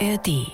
ARD.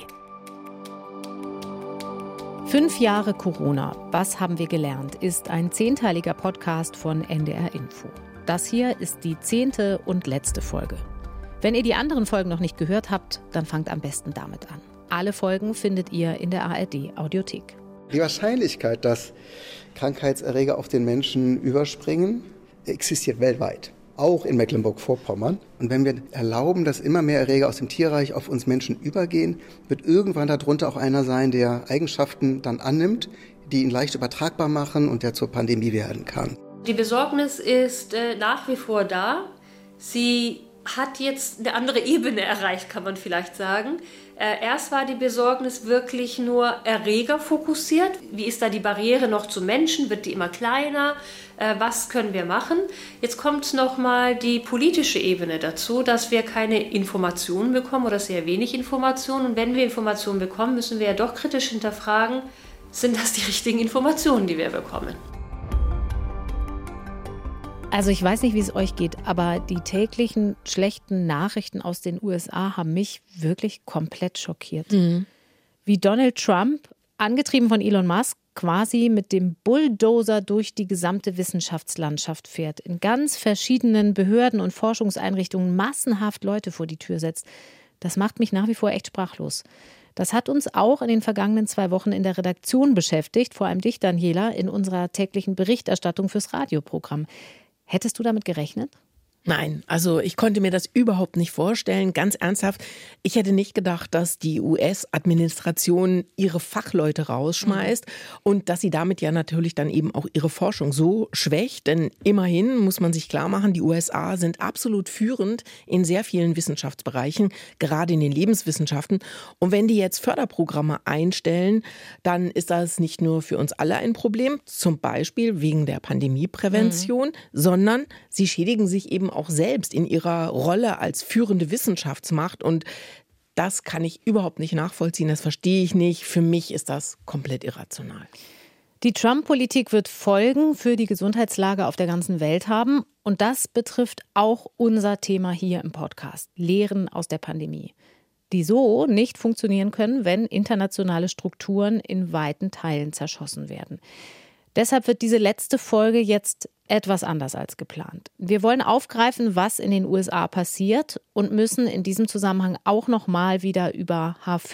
5 Jahre Corona. Was haben wir gelernt? Ist ein 10-teiliger Podcast von NDR Info. Das hier ist die 10. und letzte Folge. Wenn ihr die anderen Folgen noch nicht gehört habt, dann fangt am besten damit an. Alle Folgen findet ihr in der ARD Audiothek. Die Wahrscheinlichkeit, dass Krankheitserreger auf den Menschen überspringen, existiert weltweit. Auch in Mecklenburg-Vorpommern. Und wenn wir erlauben, dass immer mehr Erreger aus dem Tierreich auf uns Menschen übergehen, wird irgendwann darunter auch einer sein, der Eigenschaften dann annimmt, die ihn leicht übertragbar machen und der zur Pandemie werden kann. Die Besorgnis ist nach wie vor da. Sie hat jetzt eine andere Ebene erreicht, kann man vielleicht sagen. Erst war die Besorgnis wirklich nur Erreger fokussiert. Wie ist da die Barriere noch zu Menschen? Wird die immer kleiner? Was können wir machen? Jetzt kommt nochmal die politische Ebene dazu, dass wir keine Informationen bekommen oder sehr wenig Informationen. Und wenn wir Informationen bekommen, müssen wir ja doch kritisch hinterfragen, sind das die richtigen Informationen, die wir bekommen? Also ich weiß nicht, wie es euch geht, aber die täglichen schlechten Nachrichten aus den USA haben mich wirklich komplett schockiert. Wie Donald Trump, angetrieben von Elon Musk, quasi mit dem Bulldozer durch die gesamte Wissenschaftslandschaft fährt, in ganz verschiedenen Behörden und Forschungseinrichtungen massenhaft Leute vor die Tür setzt. Das macht mich nach wie vor echt sprachlos. Das hat uns auch in den vergangenen 2 Wochen in der Redaktion beschäftigt, vor allem dich, Daniela, in unserer täglichen Berichterstattung fürs Radioprogramm. Hättest du damit gerechnet? Nein, also ich konnte mir das überhaupt nicht vorstellen, ganz ernsthaft. Ich hätte nicht gedacht, dass die US-Administration ihre Fachleute rausschmeißt und dass sie damit ja natürlich dann eben auch ihre Forschung so schwächt. Denn immerhin muss man sich klar machen, die USA sind absolut führend in sehr vielen Wissenschaftsbereichen, gerade in den Lebenswissenschaften. Und wenn die jetzt Förderprogramme einstellen, dann ist das nicht nur für uns alle ein Problem, zum Beispiel wegen der Pandemieprävention, sondern sie schädigen sich eben auch selbst in ihrer Rolle als führende Wissenschaftsmacht. Und das kann ich überhaupt nicht nachvollziehen, das verstehe ich nicht. Für mich ist das komplett irrational. Die Trump-Politik wird Folgen für die Gesundheitslage auf der ganzen Welt haben. Und das betrifft auch unser Thema hier im Podcast, Lehren aus der Pandemie, die so nicht funktionieren können, wenn internationale Strukturen in weiten Teilen zerschossen werden. Deshalb wird diese letzte Folge jetzt etwas anders als geplant. Wir wollen aufgreifen, was in den USA passiert und müssen in diesem Zusammenhang auch noch mal wieder über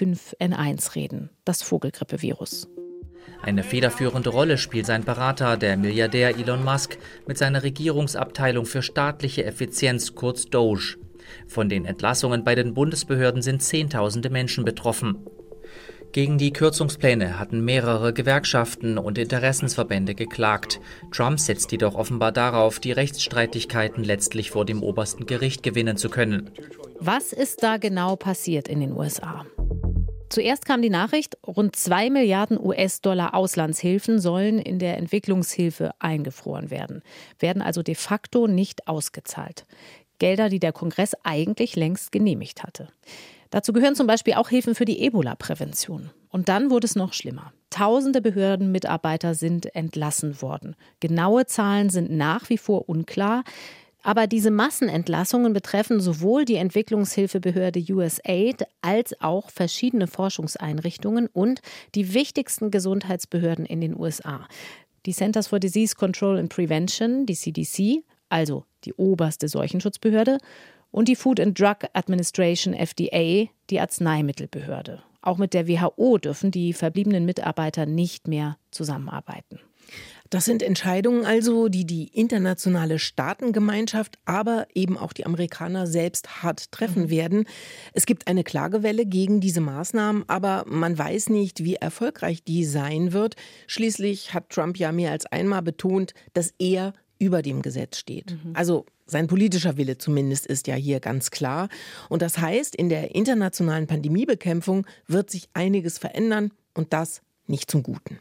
H5N1 reden, das Vogelgrippevirus. Eine federführende Rolle spielt sein Berater, der Milliardär Elon Musk, mit seiner Regierungsabteilung für staatliche Effizienz, kurz DOGE. Von den Entlassungen bei den Bundesbehörden sind Zehntausende Menschen betroffen. Gegen die Kürzungspläne hatten mehrere Gewerkschaften und Interessensverbände geklagt. Trump setzt jedoch offenbar darauf, die Rechtsstreitigkeiten letztlich vor dem obersten Gericht gewinnen zu können. Was ist da genau passiert in den USA? Zuerst kam die Nachricht, rund 2 Milliarden US-Dollar Auslandshilfen sollen in der Entwicklungshilfe eingefroren werden also de facto nicht ausgezahlt. Gelder, die der Kongress eigentlich längst genehmigt hatte. Dazu gehören zum Beispiel auch Hilfen für die Ebola-Prävention. Und dann wurde es noch schlimmer. Tausende Behördenmitarbeiter sind entlassen worden. Genaue Zahlen sind nach wie vor unklar. Aber diese Massenentlassungen betreffen sowohl die Entwicklungshilfebehörde USAID als auch verschiedene Forschungseinrichtungen und die wichtigsten Gesundheitsbehörden in den USA. Die Centers for Disease Control and Prevention, die CDC, also die oberste Seuchenschutzbehörde, und die Food and Drug Administration, FDA, die Arzneimittelbehörde. Auch mit der WHO dürfen die verbliebenen Mitarbeiter nicht mehr zusammenarbeiten. Das sind Entscheidungen also, die die internationale Staatengemeinschaft, aber eben auch die Amerikaner selbst hart treffen werden. Es gibt eine Klagewelle gegen diese Maßnahmen, aber man weiß nicht, wie erfolgreich die sein wird. Schließlich hat Trump ja mehr als einmal betont, dass er über dem Gesetz steht. Also sein politischer Wille zumindest ist ja hier ganz klar. Und das heißt, in der internationalen Pandemiebekämpfung wird sich einiges verändern und das nicht zum Guten.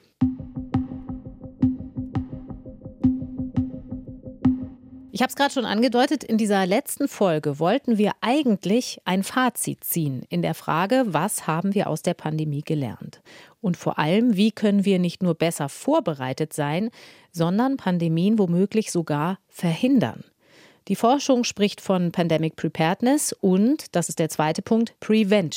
Ich habe es gerade schon angedeutet, in dieser letzten Folge wollten wir eigentlich ein Fazit ziehen in der Frage, was haben wir aus der Pandemie gelernt? Und vor allem, wie können wir nicht nur besser vorbereitet sein, sondern Pandemien womöglich sogar verhindern? Die Forschung spricht von Pandemic Preparedness und, das ist der zweite Punkt, Prevention.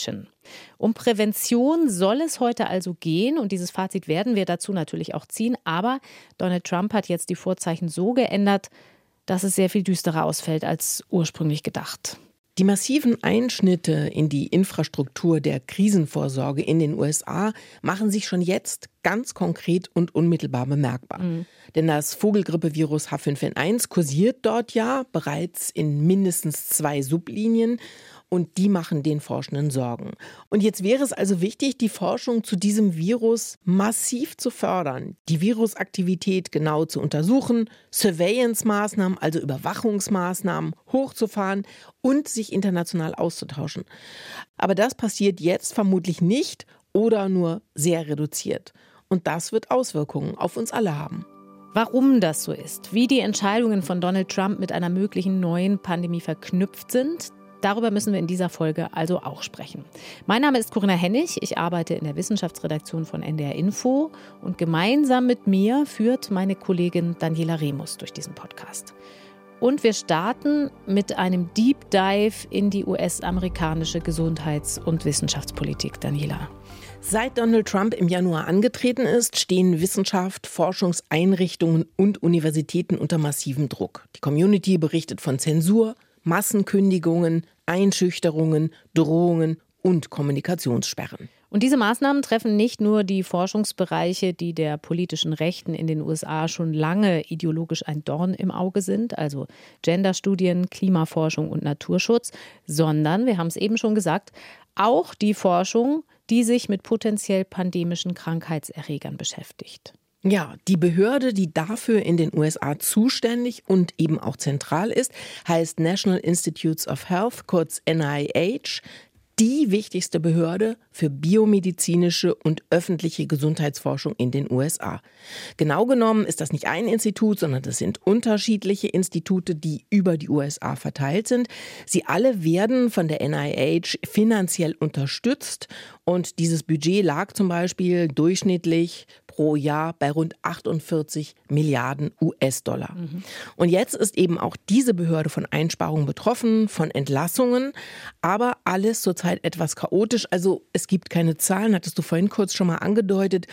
Um Prävention soll es heute also gehen und dieses Fazit werden wir dazu natürlich auch ziehen. Aber Donald Trump hat jetzt die Vorzeichen so geändert, dass es sehr viel düsterer ausfällt als ursprünglich gedacht. Die massiven Einschnitte in die Infrastruktur der Krisenvorsorge in den USA machen sich schon jetzt ganz konkret und unmittelbar bemerkbar. Denn das Vogelgrippevirus H5N1 kursiert dort ja bereits in mindestens 2 Sublinien. Und die machen den Forschenden Sorgen. Und jetzt wäre es also wichtig, die Forschung zu diesem Virus massiv zu fördern, die Virusaktivität genau zu untersuchen, Surveillance-Maßnahmen, also Überwachungsmaßnahmen hochzufahren und sich international auszutauschen. Aber das passiert jetzt vermutlich nicht oder nur sehr reduziert. Und das wird Auswirkungen auf uns alle haben. Warum das so ist, wie die Entscheidungen von Donald Trump mit einer möglichen neuen Pandemie verknüpft sind, darüber müssen wir in dieser Folge also auch sprechen. Mein Name ist Corinna Hennig, ich arbeite in der Wissenschaftsredaktion von NDR Info und gemeinsam mit mir führt meine Kollegin Daniela Remus durch diesen Podcast. Und wir starten mit einem Deep Dive in die US-amerikanische Gesundheits- und Wissenschaftspolitik. Daniela. Seit Donald Trump im Januar angetreten ist, stehen Wissenschaft, Forschungseinrichtungen und Universitäten unter massivem Druck. Die Community berichtet von Zensur, Massenkündigungen, Einschüchterungen, Drohungen und Kommunikationssperren. Und diese Maßnahmen treffen nicht nur die Forschungsbereiche, die der politischen Rechten in den USA schon lange ideologisch ein Dorn im Auge sind, also Genderstudien, Klimaforschung und Naturschutz, sondern, wir haben es eben schon gesagt, auch die Forschung, die sich mit potenziell pandemischen Krankheitserregern beschäftigt. Ja, die Behörde, die dafür in den USA zuständig und eben auch zentral ist, heißt National Institutes of Health, kurz NIH. Die wichtigste Behörde für biomedizinische und öffentliche Gesundheitsforschung in den USA. Genau genommen ist das nicht ein Institut, sondern das sind unterschiedliche Institute, die über die USA verteilt sind. Sie alle werden von der NIH finanziell unterstützt und dieses Budget lag zum Beispiel durchschnittlich pro Jahr bei rund 48 Milliarden US-Dollar. Und jetzt ist eben auch diese Behörde von Einsparungen betroffen, von Entlassungen, aber alles zurzeit etwas chaotisch. Also es gibt keine Zahlen, hattest du vorhin kurz schon mal angedeutet.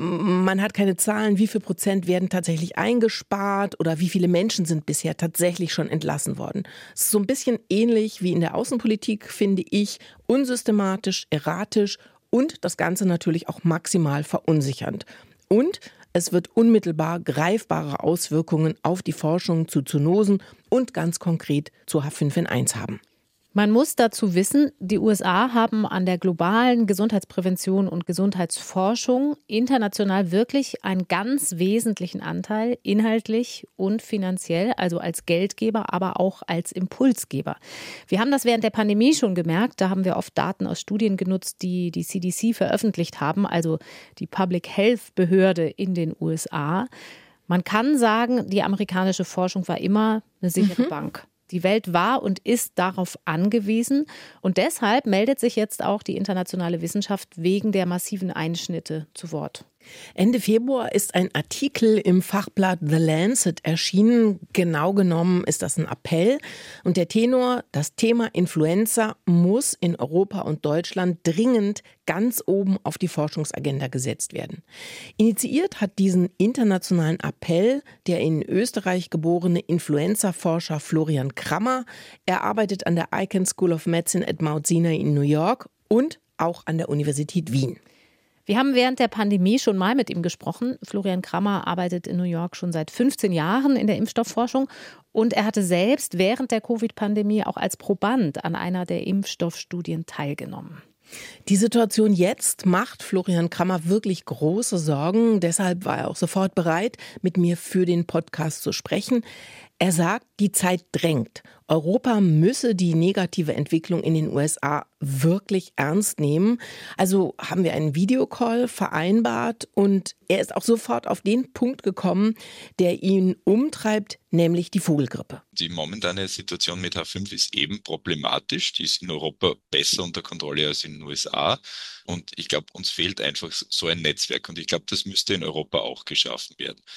Man hat keine Zahlen, wie viel Prozent werden tatsächlich eingespart oder wie viele Menschen sind bisher tatsächlich schon entlassen worden. Es ist so ein bisschen ähnlich wie in der Außenpolitik, finde ich, unsystematisch, erratisch und das Ganze natürlich auch maximal verunsichernd. Und es wird unmittelbar greifbare Auswirkungen auf die Forschung zu Zoonosen und ganz konkret zu H5N1 haben. Man muss dazu wissen, die USA haben an der globalen Gesundheitsprävention und Gesundheitsforschung international wirklich einen ganz wesentlichen Anteil, inhaltlich und finanziell, also als Geldgeber, aber auch als Impulsgeber. Wir haben das während der Pandemie schon gemerkt, da haben wir oft Daten aus Studien genutzt, die die CDC veröffentlicht haben, also die Public Health Behörde in den USA. Man kann sagen, die amerikanische Forschung war immer eine sichere Bank. Die Welt war und ist darauf angewiesen. Und deshalb meldet sich jetzt auch die internationale Wissenschaft wegen der massiven Einschnitte zu Wort. Ende Februar ist ein Artikel im Fachblatt The Lancet erschienen. Genau genommen ist das ein Appell. Und der Tenor, das Thema Influenza muss in Europa und Deutschland dringend ganz oben auf die Forschungsagenda gesetzt werden. Initiiert hat diesen internationalen Appell der in Österreich geborene Influenza-Forscher Florian Krammer. Er arbeitet an der Icahn School of Medicine at Mount Sinai in New York und auch an der Universität Wien. Wir haben während der Pandemie schon mal mit ihm gesprochen. Florian Krammer arbeitet in New York schon seit 15 Jahren in der Impfstoffforschung und er hatte selbst während der Covid-Pandemie auch als Proband an einer der Impfstoffstudien teilgenommen. Die Situation jetzt macht Florian Krammer wirklich große Sorgen. Deshalb war er auch sofort bereit, mit mir für den Podcast zu sprechen. Er sagt, die Zeit drängt. Europa müsse die negative Entwicklung in den USA wirklich ernst nehmen. Also haben wir einen Videocall vereinbart und er ist auch sofort auf den Punkt gekommen, der ihn umtreibt, nämlich die Vogelgrippe. Die momentane Situation mit H5 ist eben problematisch. Die ist in Europa besser unter Kontrolle als in den USA. Und ich glaube, uns fehlt einfach so ein Netzwerk. Und ich glaube, das müsste in Europa auch geschaffen werden.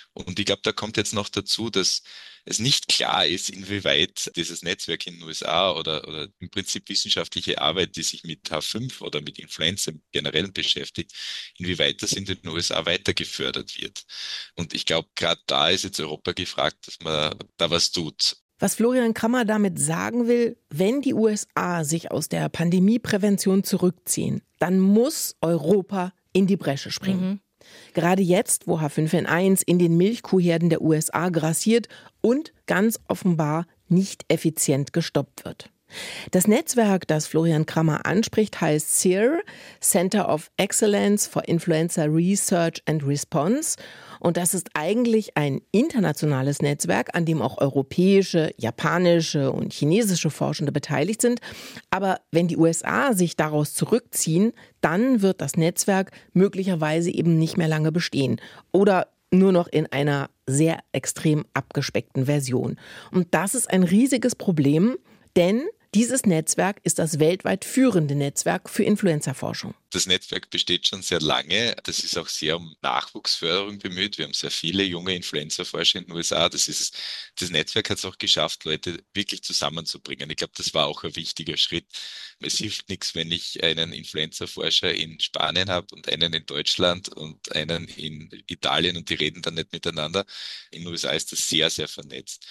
Und ich glaube, da kommt jetzt noch dazu, dass es nicht klar ist, inwieweit dieses Netzwerk in den USA oder im Prinzip wissenschaftliche Arbeit, die sich mit H5 oder mit Influenza generell beschäftigt, inwieweit das in den USA weiter gefördert wird. Und ich glaube, gerade da ist jetzt Europa gefragt, dass man da was tut. Was Florian Krammer damit sagen will, wenn die USA sich aus der Pandemieprävention zurückziehen, dann muss Europa in die Bresche springen. Gerade jetzt, wo H5N1 in den Milchkuhherden der USA grassiert und ganz offenbar nicht effizient gestoppt wird. Das Netzwerk, das Florian Krammer anspricht, heißt CIR, Center of Excellence for Influenza Research and Response. Und das ist eigentlich ein internationales Netzwerk, an dem auch europäische, japanische und chinesische Forschende beteiligt sind. Aber wenn die USA sich daraus zurückziehen, dann wird das Netzwerk möglicherweise eben nicht mehr lange bestehen. Oder nur noch in einer sehr extrem abgespeckten Version. Und das ist ein riesiges Problem, denn dieses Netzwerk ist das weltweit führende Netzwerk für Influenza-Forschung. Das Netzwerk besteht schon sehr lange. Das ist auch sehr um Nachwuchsförderung bemüht. Wir haben sehr viele junge Influenza-Forscher in den USA. Das Netzwerk hat es auch geschafft, Leute wirklich zusammenzubringen. Ich glaube, das war auch ein wichtiger Schritt. Es hilft nichts, wenn ich einen Influenza-Forscher in Spanien habe und einen in Deutschland und einen in Italien und die reden dann nicht miteinander. In den USA ist das sehr, sehr vernetzt.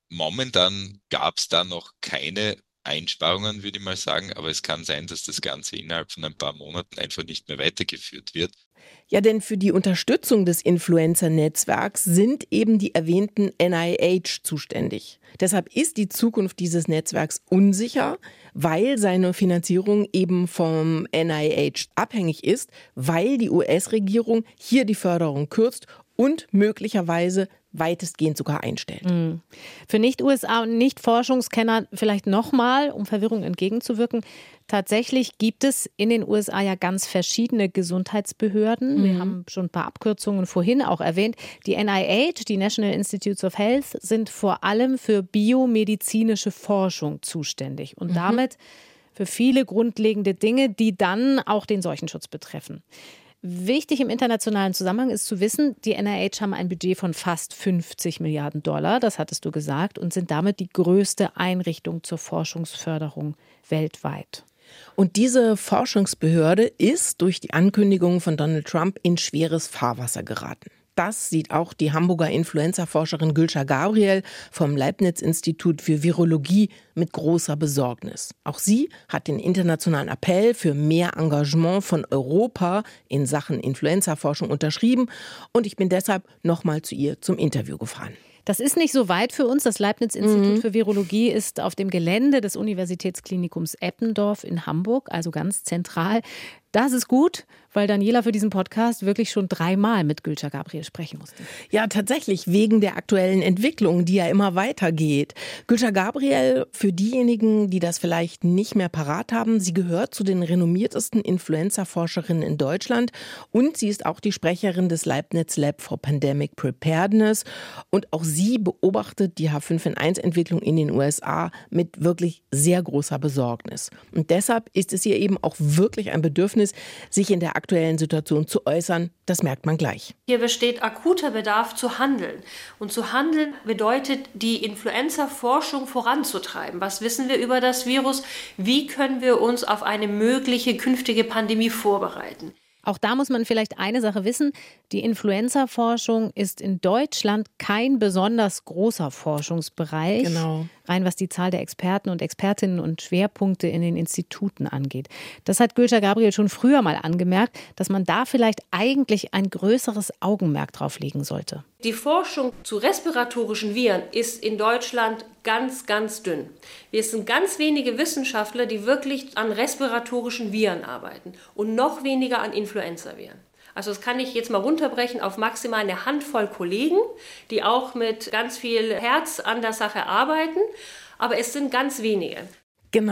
Momentan gab es da noch keine Einsparungen, würde ich mal sagen, aber es kann sein, dass das Ganze innerhalb von ein paar Monaten einfach nicht mehr weitergeführt wird. Ja, denn für die Unterstützung des Influencer-Netzwerks sind eben die erwähnten NIH zuständig. Deshalb ist die Zukunft dieses Netzwerks unsicher, weil seine Finanzierung eben vom NIH abhängig ist, weil die US-Regierung hier die Förderung kürzt und möglicherweise weitestgehend sogar einstellt. Für Nicht-USA- und Nicht-Forschungskenner vielleicht nochmal, um Verwirrung entgegenzuwirken. Tatsächlich gibt es in den USA ja ganz verschiedene Gesundheitsbehörden. Wir haben schon ein paar Abkürzungen vorhin auch erwähnt. Die NIH, die National Institutes of Health, sind vor allem für biomedizinische Forschung zuständig und damit für viele grundlegende Dinge, die dann auch den Seuchenschutz betreffen. Wichtig im internationalen Zusammenhang ist zu wissen, die NIH haben ein Budget von fast 50 Milliarden $, das hattest du gesagt, und sind damit die größte Einrichtung zur Forschungsförderung weltweit. Und diese Forschungsbehörde ist durch die Ankündigung von Donald Trump in schweres Fahrwasser geraten. Das sieht auch die Hamburger Influenza-Forscherin Gülşah Gabriel vom Leibniz-Institut für Virologie mit großer Besorgnis. Auch sie hat den internationalen Appell für mehr Engagement von Europa in Sachen Influenza-Forschung unterschrieben und ich bin deshalb nochmal zu ihr zum Interview gefahren. Das ist nicht so weit für uns. Das Leibniz-Institut für Virologie ist auf dem Gelände des Universitätsklinikums Eppendorf in Hamburg, also ganz zentral. Das ist gut, weil Daniela für diesen Podcast wirklich schon 3-mal mit Gülşah Gabriel sprechen musste. Ja, tatsächlich, wegen der aktuellen Entwicklung, die ja immer weitergeht. Gülşah Gabriel, für diejenigen, die das vielleicht nicht mehr parat haben, sie gehört zu den renommiertesten Influenza-Forscherinnen in Deutschland und sie ist auch die Sprecherin des Leibniz Lab for Pandemic Preparedness und auch sie beobachtet die H5N1-Entwicklung in den USA mit wirklich sehr großer Besorgnis. Und deshalb ist es ihr eben auch wirklich ein Bedürfnis, sich in der aktuellen Situation zu äußern, das merkt man gleich. Hier besteht akuter Bedarf zu handeln. Und zu handeln bedeutet, die Influenza-Forschung voranzutreiben. Was wissen wir über das Virus? Wie können wir uns auf eine mögliche künftige Pandemie vorbereiten? Auch da muss man vielleicht eine Sache wissen. Die Influenza-Forschung ist in Deutschland kein besonders großer Forschungsbereich. Genau. Rein was die Zahl der Experten und Expertinnen und Schwerpunkte in den Instituten angeht. Das hat Gülşah Gabriel schon früher mal angemerkt, dass man da vielleicht eigentlich ein größeres Augenmerk drauf legen sollte. Die Forschung zu respiratorischen Viren ist in Deutschland ganz, ganz dünn. Wir sind ganz wenige Wissenschaftler, die wirklich an respiratorischen Viren arbeiten und noch weniger an Influenza-Viren. Also das kann ich jetzt mal runterbrechen auf maximal eine Handvoll Kollegen, die auch mit ganz viel Herz an der Sache arbeiten, aber es sind ganz wenige. Genau.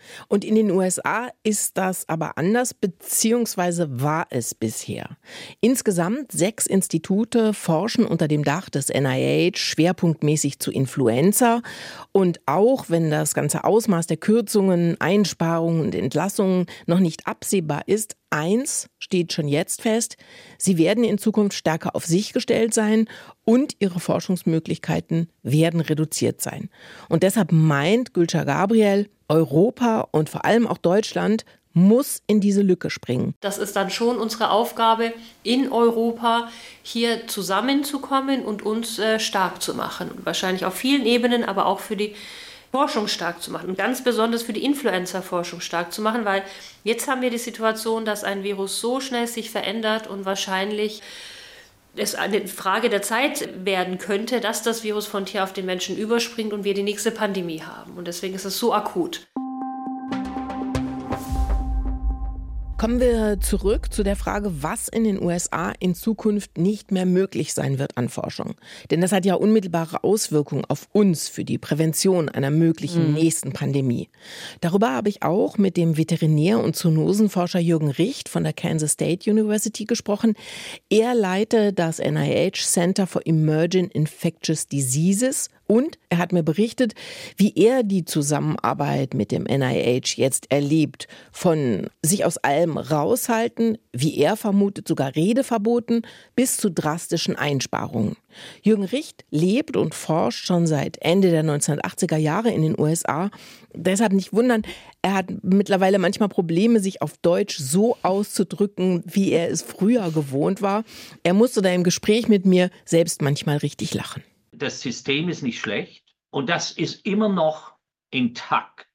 Und in den USA ist das aber anders, beziehungsweise war es bisher. Insgesamt 6 Institute forschen unter dem Dach des NIH schwerpunktmäßig zu Influenza. Und auch wenn das ganze Ausmaß der Kürzungen, Einsparungen und Entlassungen noch nicht absehbar ist, eins steht schon jetzt fest: Sie werden in Zukunft stärker auf sich gestellt sein und ihre Forschungsmöglichkeiten werden reduziert sein. Und deshalb meint Gülşah Gabriel, Europa und vor allem auch Deutschland muss in diese Lücke springen. Das ist dann schon unsere Aufgabe, in Europa hier zusammenzukommen und uns stark zu machen. Und wahrscheinlich auf vielen Ebenen, aber auch für die Forschung stark zu machen und ganz besonders für die Influenza-Forschung stark zu machen, weil jetzt haben wir die Situation, dass ein Virus so schnell sich verändert und wahrscheinlich es eine Frage der Zeit werden könnte, dass das Virus von Tier auf den Menschen überspringt und wir die nächste Pandemie haben. Und deswegen ist es so akut. Kommen wir zurück zu der Frage, was in den USA in Zukunft nicht mehr möglich sein wird an Forschung. Denn das hat ja unmittelbare Auswirkungen auf uns für die Prävention einer möglichen nächsten Pandemie. Darüber habe ich auch mit dem Veterinär- und Zoonosenforscher Jürgen Richt von der Kansas State University gesprochen. Er leitet das NIH Center for Emerging Infectious Diseases. Und er hat mir berichtet, wie er die Zusammenarbeit mit dem NIH jetzt erlebt. Von sich aus allem raushalten, wie er vermutet, sogar Redeverboten, bis zu drastischen Einsparungen. Jürgen Richt lebt und forscht schon seit Ende der 1980er Jahre in den USA. Deshalb nicht wundern, er hat mittlerweile manchmal Probleme, sich auf Deutsch so auszudrücken, wie er es früher gewohnt war. Er musste da im Gespräch mit mir selbst manchmal richtig lachen. Das System ist nicht schlecht und das ist immer noch intakt.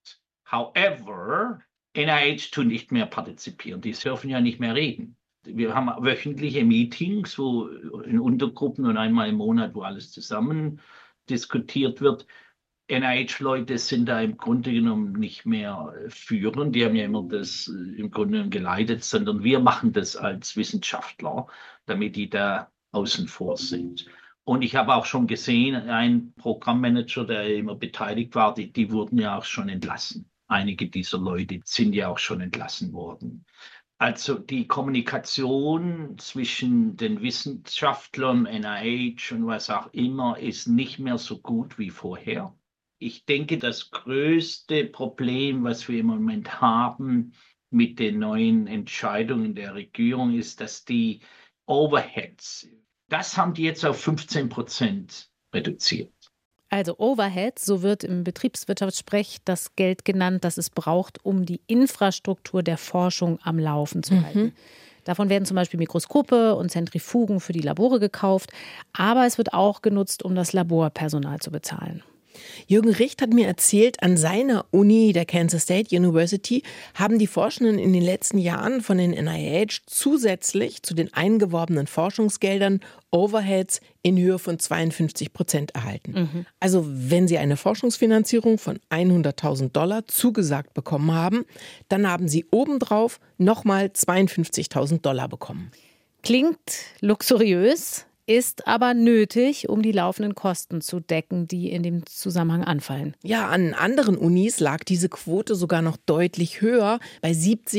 However, NIH tut nicht mehr partizipieren. Die dürfen ja nicht mehr reden. Wir haben wöchentliche Meetings, wo in Untergruppen und einmal im Monat, wo alles zusammen diskutiert wird. NIH-Leute sind da im Grunde genommen nicht mehr führend. Die haben ja immer das im Grunde genommen geleitet, sondern wir machen das als Wissenschaftler, damit die da außen vor sind. Und ich habe auch schon gesehen, ein Programmmanager, der immer beteiligt war, die wurden ja auch schon entlassen. Einige dieser Leute sind ja auch schon entlassen worden. Also die Kommunikation zwischen den Wissenschaftlern, NIH und was auch immer, ist nicht mehr so gut wie vorher. Ich denke, das größte Problem, was wir im Moment haben mit den neuen Entscheidungen der Regierung, ist, dass die Overheads, das haben die jetzt auf 15% reduziert. Also Overhead, so wird im Betriebswirtschaftssprech das Geld genannt, das es braucht, um die Infrastruktur der Forschung am Laufen zu halten. Davon werden zum Beispiel Mikroskope und Zentrifugen für die Labore gekauft, aber es wird auch genutzt, um das Laborpersonal zu bezahlen. Jürgen Richt hat mir erzählt, an seiner Uni, der Kansas State University, haben die Forschenden in den letzten Jahren von den NIH zusätzlich zu den eingeworbenen Forschungsgeldern Overheads in Höhe von 52% erhalten. Also wenn sie eine Forschungsfinanzierung von $100.000 zugesagt bekommen haben, dann haben sie obendrauf nochmal $52.000 bekommen. Klingt luxuriös, ist aber nötig, um die laufenden Kosten zu decken, die in dem Zusammenhang anfallen. Ja, an anderen Unis lag diese Quote sogar noch deutlich höher, bei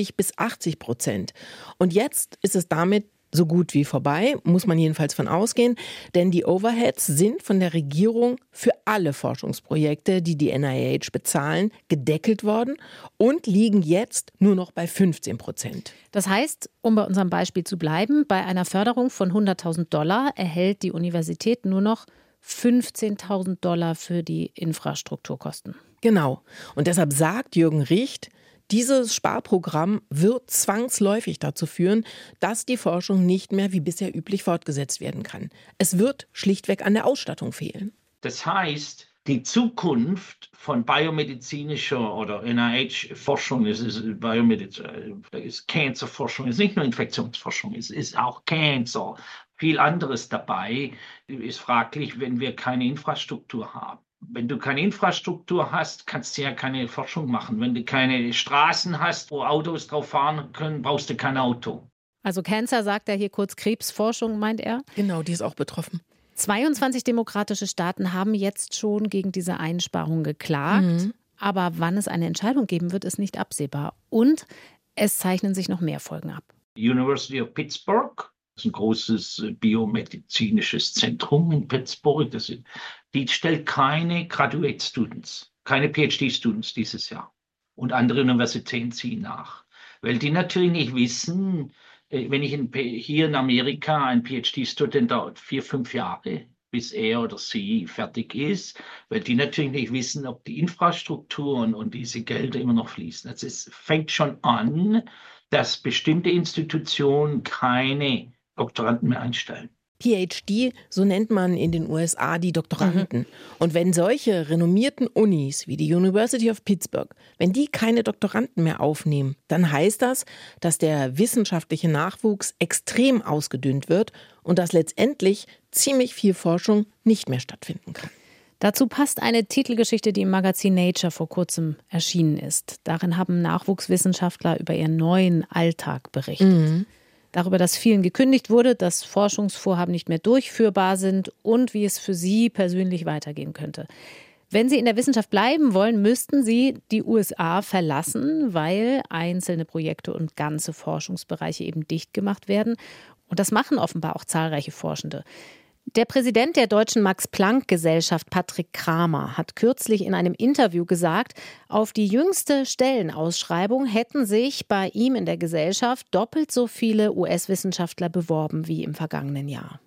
70-80%. Und jetzt ist es damit so gut wie vorbei, muss man jedenfalls von ausgehen, denn die Overheads sind von der Regierung für alle Forschungsprojekte, die die NIH bezahlen, gedeckelt worden und liegen jetzt nur noch bei 15%. Das heißt, um bei unserem Beispiel zu bleiben, bei einer Förderung von $100.000 erhält die Universität nur noch $15.000 für die Infrastrukturkosten. Genau. Und deshalb sagt Jürgen Richt, dieses Sparprogramm wird zwangsläufig dazu führen, dass die Forschung nicht mehr wie bisher üblich fortgesetzt werden kann. Es wird schlichtweg an der Ausstattung fehlen. Das heißt, die Zukunft von biomedizinischer oder NIH-Forschung, ist Cancerforschung, ist nicht nur Infektionsforschung, es ist auch Cancer, viel anderes dabei, ist fraglich, wenn wir keine Infrastruktur haben. Wenn du keine Infrastruktur hast, kannst du ja keine Forschung machen. Wenn du keine Straßen hast, wo Autos drauf fahren können, brauchst du kein Auto. Also Cancer sagt er hier kurz, Krebsforschung meint er. Genau, die ist auch betroffen. 22 demokratische Staaten haben jetzt schon gegen diese Einsparung geklagt. Aber wann es eine Entscheidung geben wird, ist nicht absehbar. Und es zeichnen sich noch mehr Folgen ab. University of Pittsburgh, das ist ein großes biomedizinisches Zentrum in Pittsburgh. Die stellt keine Graduate Students, keine PhD-Students dieses Jahr. Und andere Universitäten ziehen nach. Weil die natürlich nicht wissen, wenn hier in Amerika ein PhD-Student dauert 4-5 Jahre, bis er oder sie fertig ist, weil die natürlich nicht wissen, ob die Infrastrukturen und diese Gelder immer noch fließen. Also es fängt schon an, dass bestimmte Institutionen keine Doktoranden mehr einstellen. PhD, so nennt man in den USA die Doktoranden. Und wenn solche renommierten Unis wie die University of Pittsburgh, wenn die keine Doktoranden mehr aufnehmen, dann heißt das, dass der wissenschaftliche Nachwuchs extrem ausgedünnt wird und dass letztendlich ziemlich viel Forschung nicht mehr stattfinden kann. Dazu passt eine Titelgeschichte, die im Magazin Nature vor kurzem erschienen ist. Darin haben Nachwuchswissenschaftler über ihren neuen Alltag berichtet. Darüber, dass vielen gekündigt wurde, dass Forschungsvorhaben nicht mehr durchführbar sind und wie es für sie persönlich weitergehen könnte. Wenn sie in der Wissenschaft bleiben wollen, müssten sie die USA verlassen, weil einzelne Projekte und ganze Forschungsbereiche eben dicht gemacht werden. Und das machen offenbar auch zahlreiche Forschende. Der Präsident der Deutschen Max-Planck-Gesellschaft, Patrick Kramer, hat kürzlich in einem Interview gesagt, auf die jüngste Stellenausschreibung hätten sich bei ihm in der Gesellschaft doppelt so viele US-Wissenschaftler beworben wie im vergangenen Jahr.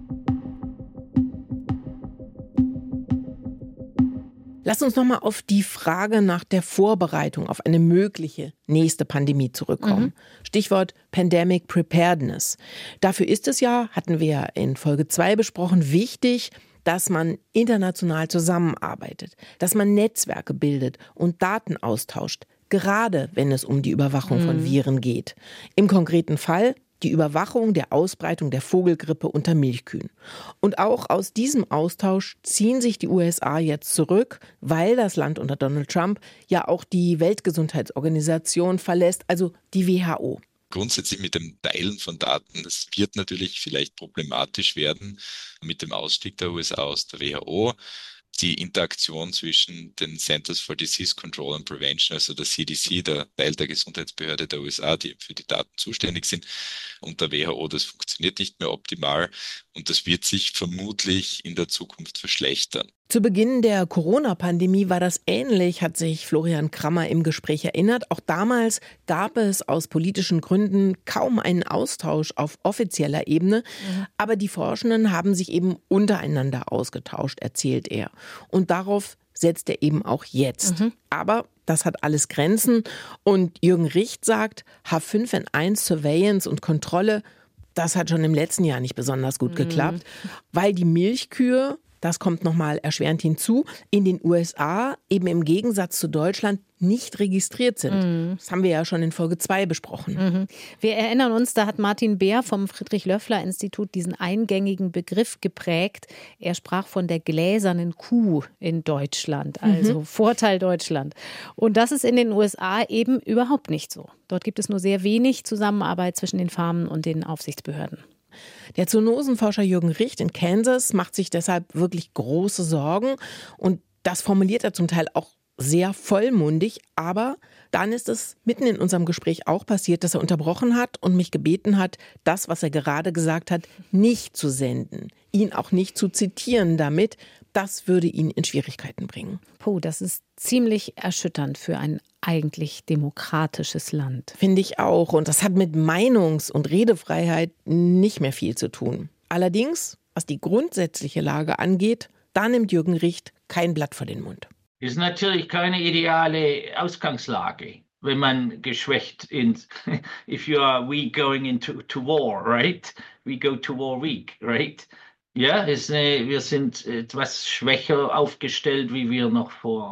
Lass uns nochmal auf die Frage nach der Vorbereitung auf eine mögliche nächste Pandemie zurückkommen. Stichwort Pandemic Preparedness. Dafür ist es ja, hatten wir in Folge 2 besprochen, wichtig, dass man international zusammenarbeitet, dass man Netzwerke bildet und Daten austauscht, gerade wenn es um die Überwachung von Viren geht. Im konkreten Fall die Überwachung der Ausbreitung der Vogelgrippe unter Milchkühen. Und auch aus diesem Austausch ziehen sich die USA jetzt zurück, weil das Land unter Donald Trump ja auch die Weltgesundheitsorganisation verlässt, also die WHO. Grundsätzlich mit dem Teilen von Daten, das wird natürlich vielleicht problematisch werden mit dem Ausstieg der USA aus der WHO. Die Interaktion zwischen den Centers for Disease Control and Prevention, also der CDC, der Teil der Gesundheitsbehörde der USA, die für die Daten zuständig sind, und der WHO, das funktioniert nicht mehr optimal und das wird sich vermutlich in der Zukunft verschlechtern. Zu Beginn der Corona-Pandemie war das ähnlich, hat sich Florian Krammer im Gespräch erinnert. Auch damals gab es aus politischen Gründen kaum einen Austausch auf offizieller Ebene. Aber die Forschenden haben sich eben untereinander ausgetauscht, erzählt er. Und darauf setzt er eben auch jetzt. Aber das hat alles Grenzen. Und Jürgen Richt sagt, H5N1 Surveillance und Kontrolle, das hat schon im letzten Jahr nicht besonders gut geklappt, weil die Milchkühe, das kommt nochmal erschwerend hinzu, in den USA eben im Gegensatz zu Deutschland nicht registriert sind. Das haben wir ja schon in Folge 2 besprochen. Wir erinnern uns, da hat Martin Beer vom Friedrich-Löffler-Institut diesen eingängigen Begriff geprägt. Er sprach von der gläsernen Kuh in Deutschland, also Vorteil Deutschland. Und das ist in den USA eben überhaupt nicht so. Dort gibt es nur sehr wenig Zusammenarbeit zwischen den Farmen und den Aufsichtsbehörden. Der Zoonosenforscher Jürgen Richt in Kansas macht sich deshalb wirklich große Sorgen und das formuliert er zum Teil auch sehr vollmundig, aber dann ist es mitten in unserem Gespräch auch passiert, dass er unterbrochen hat und mich gebeten hat, das, was er gerade gesagt hat, nicht zu senden, ihn auch nicht zu zitieren damit, das würde ihn in Schwierigkeiten bringen. Puh, das ist ziemlich erschütternd für ein eigentlich demokratisches Land. Finde ich auch. Und das hat mit Meinungs- und Redefreiheit nicht mehr viel zu tun. Allerdings, was die grundsätzliche Lage angeht, da nimmt Jürgen Richt kein Blatt vor den Mund. Ist natürlich keine ideale Ausgangslage, wenn man geschwächt ist. If you are weak going into war, right? We go to war weak, right? Ja, wir sind etwas schwächer aufgestellt, wie wir noch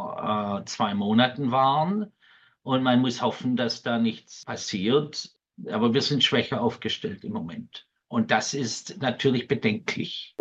vor 2 Monaten waren. Und man muss hoffen, dass da nichts passiert. Aber wir sind schwächer aufgestellt im Moment. Und das ist natürlich bedenklich.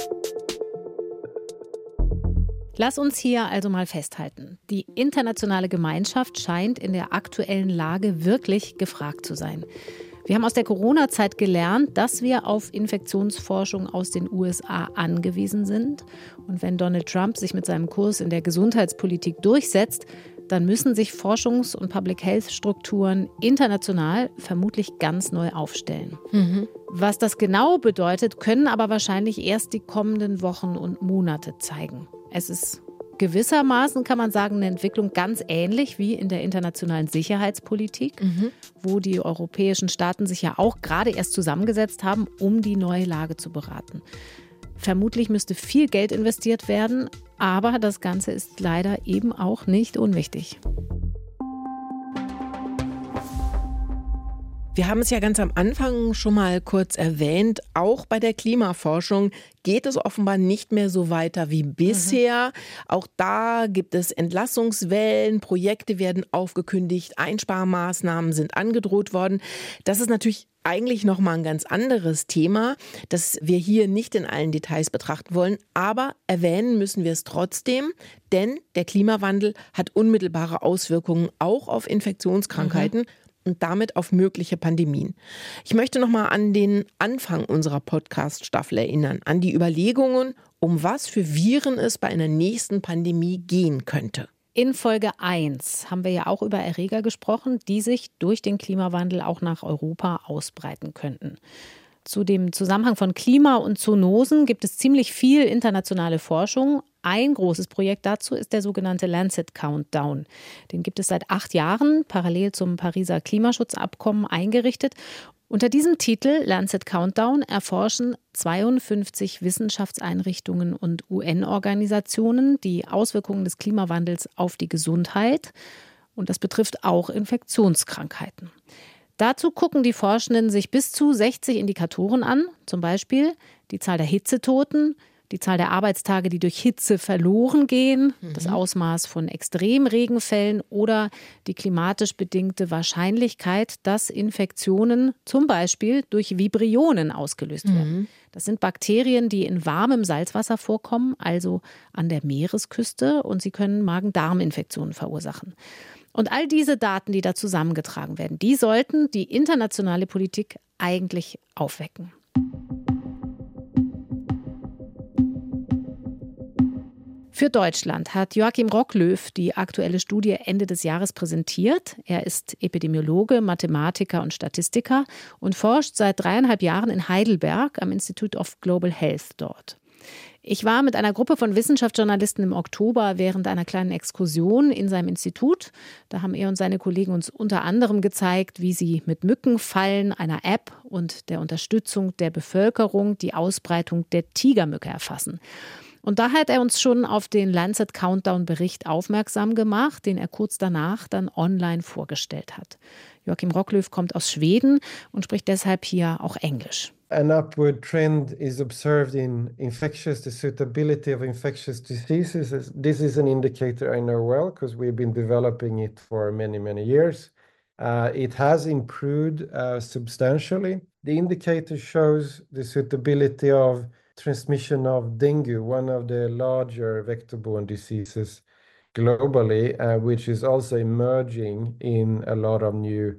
Lass uns hier also mal festhalten. Die internationale Gemeinschaft scheint in der aktuellen Lage wirklich gefragt zu sein. Wir haben aus der Corona-Zeit gelernt, dass wir auf Infektionsforschung aus den USA angewiesen sind. Und wenn Donald Trump sich mit seinem Kurs in der Gesundheitspolitik durchsetzt, dann müssen sich Forschungs- und Public-Health-Strukturen international vermutlich ganz neu aufstellen. Was das genau bedeutet, können aber wahrscheinlich erst die kommenden Wochen und Monate zeigen. Es ist gewissermaßen, kann man sagen, eine Entwicklung ganz ähnlich wie in der internationalen Sicherheitspolitik, wo die europäischen Staaten sich ja auch gerade erst zusammengesetzt haben, um die neue Lage zu beraten. Vermutlich müsste viel Geld investiert werden, aber das Ganze ist leider eben auch nicht unwichtig. Wir haben es ja ganz am Anfang schon mal kurz erwähnt, auch bei der Klimaforschung geht es offenbar nicht mehr so weiter wie bisher. Auch da gibt es Entlassungswellen, Projekte werden aufgekündigt, Einsparmaßnahmen sind angedroht worden. Das ist natürlich eigentlich nochmal ein ganz anderes Thema, das wir hier nicht in allen Details betrachten wollen, aber erwähnen müssen wir es trotzdem, denn der Klimawandel hat unmittelbare Auswirkungen auch auf Infektionskrankheiten und damit auf mögliche Pandemien. Ich möchte nochmal an den Anfang unserer Podcast-Staffel erinnern, an die Überlegungen, um was für Viren es bei einer nächsten Pandemie gehen könnte. In Folge 1 haben wir ja auch über Erreger gesprochen, die sich durch den Klimawandel auch nach Europa ausbreiten könnten. Zu dem Zusammenhang von Klima und Zoonosen gibt es ziemlich viel internationale Forschung. Ein großes Projekt dazu ist der sogenannte Lancet Countdown. Den gibt es seit 8 Jahren, parallel zum Pariser Klimaschutzabkommen eingerichtet. Unter diesem Titel Lancet Countdown erforschen 52 Wissenschaftseinrichtungen und UN-Organisationen die Auswirkungen des Klimawandels auf die Gesundheit. Und das betrifft auch Infektionskrankheiten. Dazu gucken die Forschenden sich bis zu 60 Indikatoren an, zum Beispiel die Zahl der Hitzetoten, die Zahl der Arbeitstage, die durch Hitze verloren gehen, das Ausmaß von Extremregenfällen oder die klimatisch bedingte Wahrscheinlichkeit, dass Infektionen zum Beispiel durch Vibrionen ausgelöst werden. Das sind Bakterien, die in warmem Salzwasser vorkommen, also an der Meeresküste, und sie können Magen-Darm-Infektionen verursachen. Und all diese Daten, die da zusammengetragen werden, die sollten die internationale Politik eigentlich aufwecken. Für Deutschland hat Joachim Rocklöf die aktuelle Studie Ende des Jahres präsentiert. Er ist Epidemiologe, Mathematiker und Statistiker und forscht seit 3,5 Jahren in Heidelberg am Institute of Global Health dort. Ich war mit einer Gruppe von Wissenschaftsjournalisten im Oktober während einer kleinen Exkursion in seinem Institut. Da haben er und seine Kollegen uns unter anderem gezeigt, wie sie mit Mückenfallen, einer App und der Unterstützung der Bevölkerung die Ausbreitung der Tigermücke erfassen. Und da hat er uns schon auf den Lancet Countdown-Bericht aufmerksam gemacht, den er kurz danach dann online vorgestellt hat. Joachim Rocklöf kommt aus Schweden und spricht deshalb hier auch Englisch. An upward trend is observed in the suitability of infectious diseases. This is an indicator I know well because we've been developing it for many, many years. It has improved substantially. The indicator shows the suitability of transmission of dengue, one of the larger vector-borne diseases globally, which is also emerging in a lot of new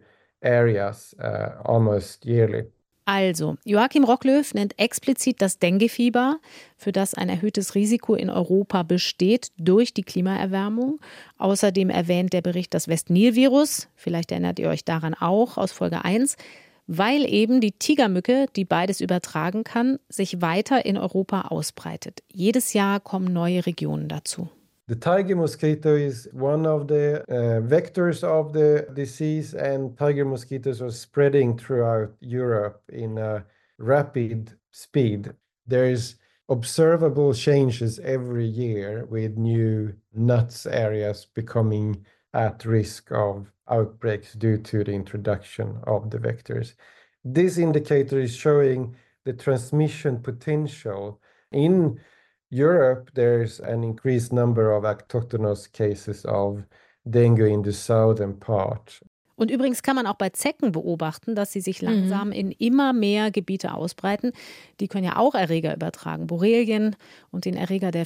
areas almost yearly. Also, Joachim Rocklöf nennt explizit das Denguefieber, für das ein erhöhtes Risiko in Europa besteht durch die Klimaerwärmung. Außerdem erwähnt der Bericht das West-Nil-Virus, vielleicht erinnert ihr euch daran auch aus Folge 1, weil eben die Tigermücke, die beides übertragen kann, sich weiter in Europa ausbreitet. Jedes Jahr kommen neue Regionen dazu. The tiger mosquito is one of the vectors of the disease, and tiger mosquitoes are spreading throughout Europe in a rapid speed. There's observable changes every year with new nuts areas becoming at risk of outbreaks due to the introduction of the vectors. This indicator is showing the transmission potential. In Europe, there's an increased number of autochthonous cases of dengue in the southern part. Und übrigens kann man auch bei Zecken beobachten, dass sie sich langsam in immer mehr Gebiete ausbreiten. Die können ja auch Erreger übertragen, Borrelien und den Erreger der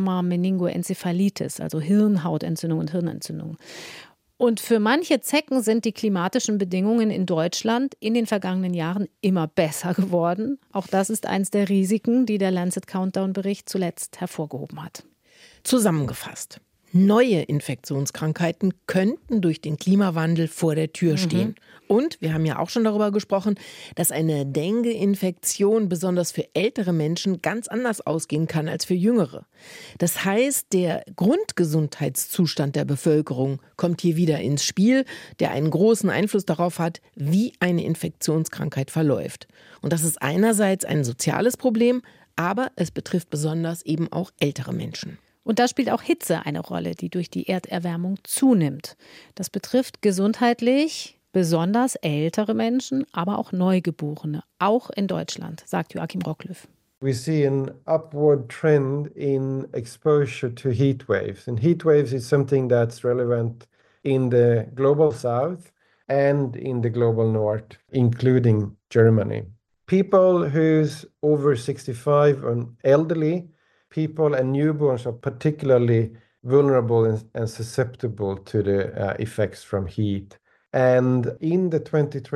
Frühsommer-Meningoenzephalitis, also Hirnhautentzündung und Hirnentzündung. Und für manche Zecken sind die klimatischen Bedingungen in Deutschland in den vergangenen Jahren immer besser geworden. Auch das ist eines der Risiken, die der Lancet Countdown-Bericht zuletzt hervorgehoben hat. Zusammengefasst. Neue Infektionskrankheiten könnten durch den Klimawandel vor der Tür stehen. Und wir haben ja auch schon darüber gesprochen, dass eine Dengue-Infektion besonders für ältere Menschen ganz anders ausgehen kann als für jüngere. Das heißt, der Grundgesundheitszustand der Bevölkerung kommt hier wieder ins Spiel, der einen großen Einfluss darauf hat, wie eine Infektionskrankheit verläuft. Und das ist einerseits ein soziales Problem, aber es betrifft besonders eben auch ältere Menschen. Und da spielt auch Hitze eine Rolle, die durch die Erderwärmung zunimmt. Das betrifft gesundheitlich besonders ältere Menschen, aber auch Neugeborene, auch in Deutschland, sagt Joachim Rocklöff. We see an upward trend in exposure to heat waves. And heat waves is something that's relevant in the global south and in the global north, including Germany. People who's over 65 and elderly people and newborns are particularly vulnerable and susceptible to the effects from heat. And in the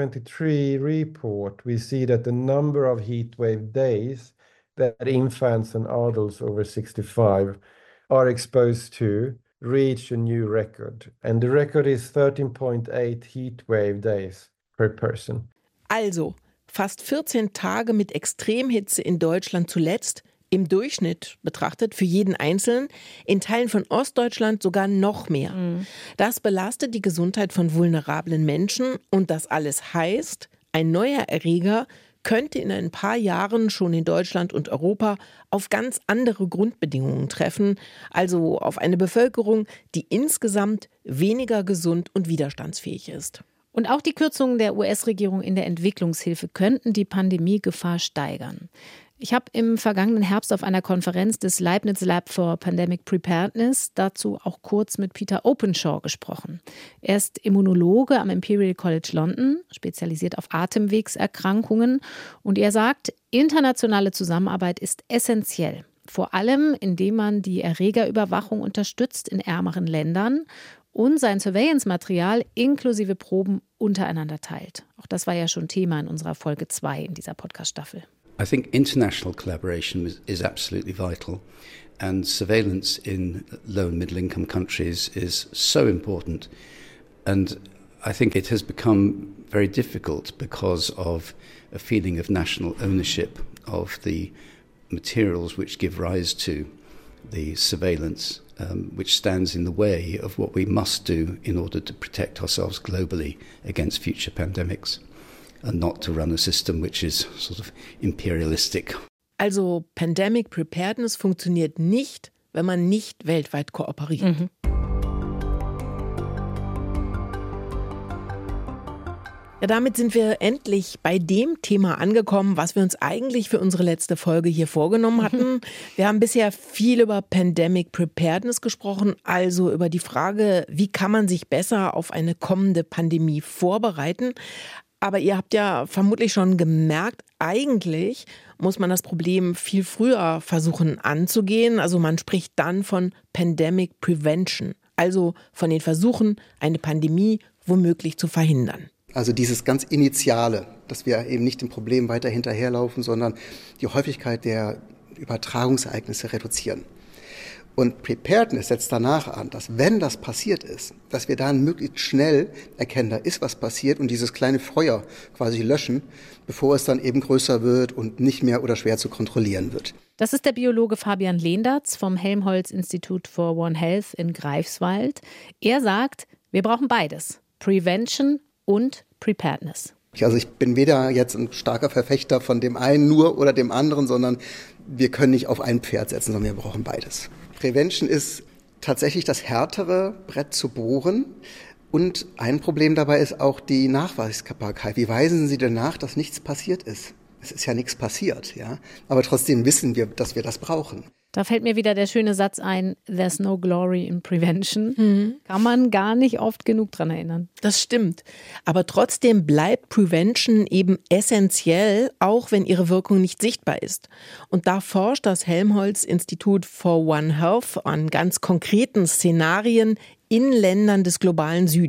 2023 report, we see that the number of heat wave days that infants and adults over 65 are exposed to reached a new record. And the record is 13.8 heat wave days per person. Also, fast 14 Tage mit Extremhitze in Deutschland zuletzt, im Durchschnitt betrachtet für jeden Einzelnen, in Teilen von Ostdeutschland sogar noch mehr. Das belastet die Gesundheit von vulnerablen Menschen und das alles heißt, ein neuer Erreger könnte in ein paar Jahren schon in Deutschland und Europa auf ganz andere Grundbedingungen treffen, also auf eine Bevölkerung, die insgesamt weniger gesund und widerstandsfähig ist. Und auch die Kürzungen der US-Regierung in der Entwicklungshilfe könnten die Pandemiegefahr steigern. Ich habe im vergangenen Herbst auf einer Konferenz des Leibniz Lab for Pandemic Preparedness dazu auch kurz mit Peter Openshaw gesprochen. Er ist Immunologe am Imperial College London, spezialisiert auf Atemwegserkrankungen. Und er sagt, internationale Zusammenarbeit ist essentiell. Vor allem, indem man die Erregerüberwachung unterstützt in ärmeren Ländern und sein Surveillance-Material inklusive Proben untereinander teilt. Auch das war ja schon Thema in unserer Folge 2 in dieser Podcast-Staffel. I think international collaboration is absolutely vital, and surveillance in low and middle income countries is so important. And I think it has become very difficult because of a feeling of national ownership of the materials which give rise to the surveillance, which stands in the way of what we must do in order to protect ourselves globally against future pandemics. And not to run a system which is sort of imperialistic. Also Pandemic Preparedness funktioniert nicht, wenn man nicht weltweit kooperiert. Ja, damit sind wir endlich bei dem Thema angekommen, was wir uns eigentlich für unsere letzte Folge hier vorgenommen hatten. Wir haben bisher viel über Pandemic Preparedness gesprochen, also über die Frage, wie kann man sich besser auf eine kommende Pandemie vorbereiten. Aber ihr habt ja vermutlich schon gemerkt, eigentlich muss man das Problem viel früher versuchen anzugehen. Also man spricht dann von Pandemic Prevention, also von den Versuchen, eine Pandemie womöglich zu verhindern. Also dieses ganz Initiale, dass wir eben nicht dem Problem weiter hinterherlaufen, sondern die Häufigkeit der Übertragungsereignisse reduzieren. Und Preparedness setzt danach an, dass wenn das passiert ist, dass wir dann möglichst schnell erkennen, da ist was passiert und dieses kleine Feuer quasi löschen, bevor es dann eben größer wird und nicht mehr oder schwer zu kontrollieren wird. Das ist der Biologe Fabian Lehndertz vom Helmholtz-Institut for One Health in Greifswald. Er sagt, wir brauchen beides, Prevention und Preparedness. Also ich bin weder jetzt ein starker Verfechter von dem einen nur oder dem anderen, sondern wir können nicht auf ein Pferd setzen, sondern wir brauchen beides. Prevention ist tatsächlich das härtere Brett zu bohren. Und ein Problem dabei ist auch die Nachweisbarkeit. Wie weisen Sie denn nach, dass nichts passiert ist? Es ist ja nichts passiert, ja. Aber trotzdem wissen wir, dass wir das brauchen. Da fällt mir wieder der schöne Satz ein, there's no glory in prevention. Kann man gar nicht oft genug dran erinnern. Das stimmt. Aber trotzdem bleibt Prevention eben essentiell, auch wenn ihre Wirkung nicht sichtbar ist. Und da forscht das Helmholtz-Institut for One Health an ganz konkreten Szenarien in Ländern des globalen Südens.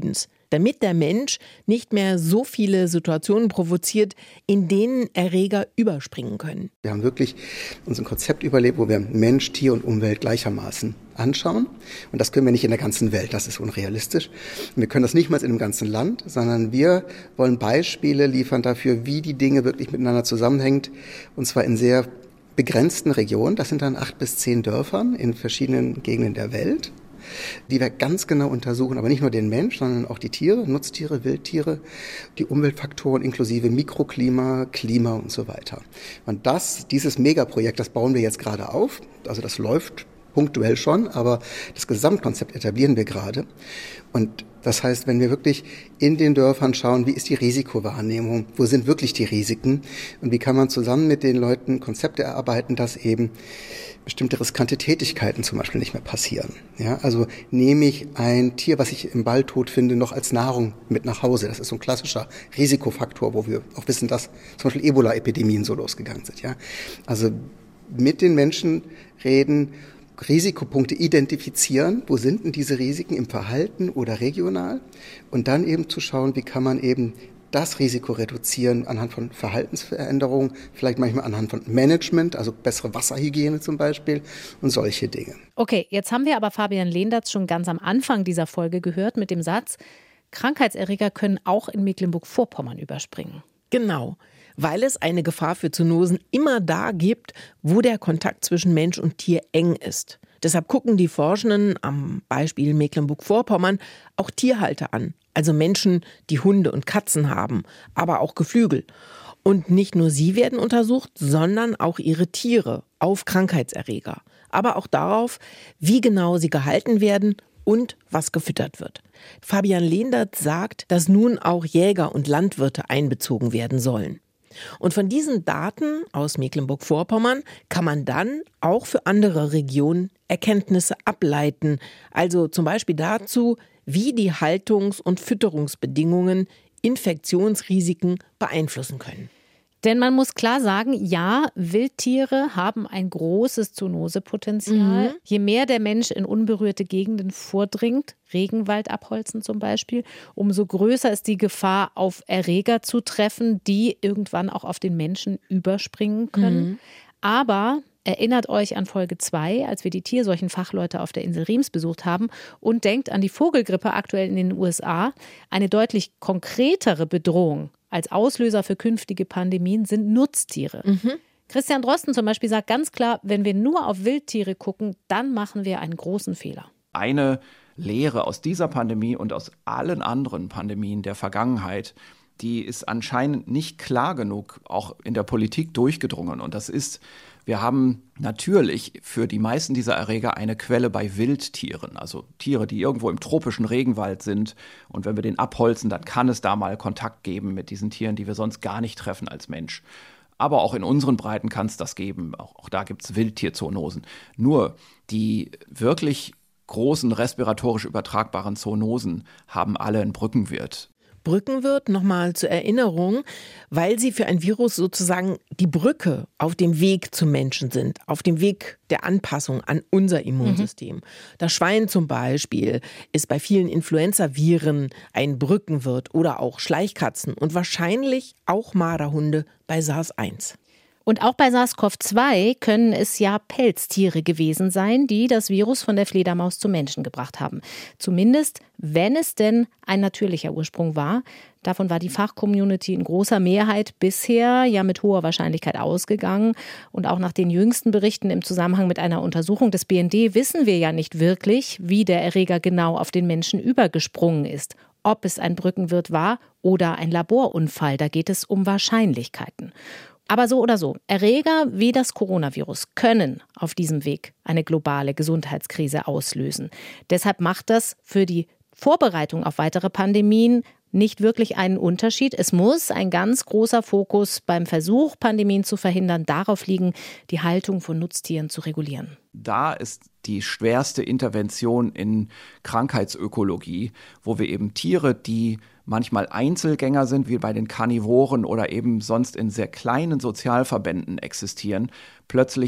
damit der Mensch nicht mehr so viele Situationen provoziert, in denen Erreger überspringen können. Wir haben wirklich uns ein Konzept überlegt, wo wir Mensch, Tier und Umwelt gleichermaßen anschauen. Und das können wir nicht in der ganzen Welt, das ist unrealistisch. Und wir können das nicht mal in dem ganzen Land, sondern wir wollen Beispiele liefern dafür, wie die Dinge wirklich miteinander zusammenhängen. Und zwar in sehr begrenzten Regionen. Das sind dann 8 bis 10 Dörfern in verschiedenen Gegenden der Welt, die wir ganz genau untersuchen, aber nicht nur den Mensch, sondern auch die Tiere, Nutztiere, Wildtiere, die Umweltfaktoren inklusive Mikroklima, Klima und so weiter. Und dieses Megaprojekt, das bauen wir jetzt gerade auf, also das läuft punktuell schon, aber das Gesamtkonzept etablieren wir gerade. Und das heißt, wenn wir wirklich in den Dörfern schauen, wie ist die Risikowahrnehmung, wo sind wirklich die Risiken und wie kann man zusammen mit den Leuten Konzepte erarbeiten, dass eben bestimmte riskante Tätigkeiten zum Beispiel nicht mehr passieren. Ja, also nehme ich ein Tier, was ich im Wald tot finde, noch als Nahrung mit nach Hause. Das ist so ein klassischer Risikofaktor, wo wir auch wissen, dass zum Beispiel Ebola-Epidemien so losgegangen sind. Ja, also mit den Menschen reden, Risikopunkte identifizieren, wo sind denn diese Risiken im Verhalten oder regional und dann eben zu schauen, wie kann man eben das Risiko reduzieren anhand von Verhaltensveränderungen, vielleicht manchmal anhand von Management, also bessere Wasserhygiene zum Beispiel und solche Dinge. Okay, jetzt haben wir aber Fabian Lehndertz schon ganz am Anfang dieser Folge gehört mit dem Satz, Krankheitserreger können auch in Mecklenburg-Vorpommern überspringen. Genau, weil es eine Gefahr für Zoonosen immer da gibt, wo der Kontakt zwischen Mensch und Tier eng ist. Deshalb gucken die Forschenden am Beispiel Mecklenburg-Vorpommern auch Tierhalter an. Also Menschen, die Hunde und Katzen haben, aber auch Geflügel. Und nicht nur sie werden untersucht, sondern auch ihre Tiere auf Krankheitserreger. Aber auch darauf, wie genau sie gehalten werden und was gefüttert wird. Fabian Lehndertz sagt, dass nun auch Jäger und Landwirte einbezogen werden sollen. Und von diesen Daten aus Mecklenburg-Vorpommern kann man dann auch für andere Regionen Erkenntnisse ableiten. Also zum Beispiel dazu, wie die Haltungs- und Fütterungsbedingungen Infektionsrisiken beeinflussen können. Denn man muss klar sagen, ja, Wildtiere haben ein großes Zoonosepotenzial. Je mehr der Mensch in unberührte Gegenden vordringt, Regenwald abholzen zum Beispiel, umso größer ist die Gefahr, auf Erreger zu treffen, die irgendwann auch auf den Menschen überspringen können. Aber erinnert euch an Folge 2, als wir die Tierseuchenfachleute auf der Insel Riems besucht haben und denkt an die Vogelgrippe aktuell in den USA. Eine deutlich konkretere Bedrohung als Auslöser für künftige Pandemien sind Nutztiere. Christian Drosten zum Beispiel sagt ganz klar, wenn wir nur auf Wildtiere gucken, dann machen wir einen großen Fehler. Eine Lehre aus dieser Pandemie und aus allen anderen Pandemien der Vergangenheit, die ist anscheinend nicht klar genug auch in der Politik durchgedrungen. Und das ist, wir haben natürlich für die meisten dieser Erreger eine Quelle bei Wildtieren, also Tiere, die irgendwo im tropischen Regenwald sind. Und wenn wir den abholzen, dann kann es da mal Kontakt geben mit diesen Tieren, die wir sonst gar nicht treffen als Mensch. Aber auch in unseren Breiten kann es das geben. Auch da gibt es Wildtierzoonosen. Nur die wirklich großen respiratorisch übertragbaren Zoonosen haben alle einen Brückenwirt. Brückenwirt, nochmal zur Erinnerung, weil sie für ein Virus sozusagen die Brücke auf dem Weg zum Menschen sind, auf dem Weg der Anpassung an unser Immunsystem. Das Schwein zum Beispiel ist bei vielen Influenza-Viren ein Brückenwirt oder auch Schleichkatzen und wahrscheinlich auch Marderhunde bei SARS-1. Und auch bei SARS-CoV-2 können es ja Pelztiere gewesen sein, die das Virus von der Fledermaus zum Menschen gebracht haben. Zumindest, wenn es denn ein natürlicher Ursprung war. Davon war die Fachcommunity in großer Mehrheit bisher ja mit hoher Wahrscheinlichkeit ausgegangen. Und auch nach den jüngsten Berichten im Zusammenhang mit einer Untersuchung des BND wissen wir ja nicht wirklich, wie der Erreger genau auf den Menschen übergesprungen ist. Ob es ein Brückenwirt war oder ein Laborunfall, da geht es um Wahrscheinlichkeiten. Aber so oder so, Erreger wie das Coronavirus können auf diesem Weg eine globale Gesundheitskrise auslösen. Deshalb macht das für die Vorbereitung auf weitere Pandemien nicht wirklich einen Unterschied. Es muss ein ganz großer Fokus beim Versuch, Pandemien zu verhindern, darauf liegen, die Haltung von Nutztieren zu regulieren. Da ist die schwerste Intervention in Krankheitsökologie, wo wir eben Tiere, die manchmal Einzelgänger sind, wie bei den Karnivoren oder eben sonst in sehr kleinen Sozialverbänden existieren, plötzlich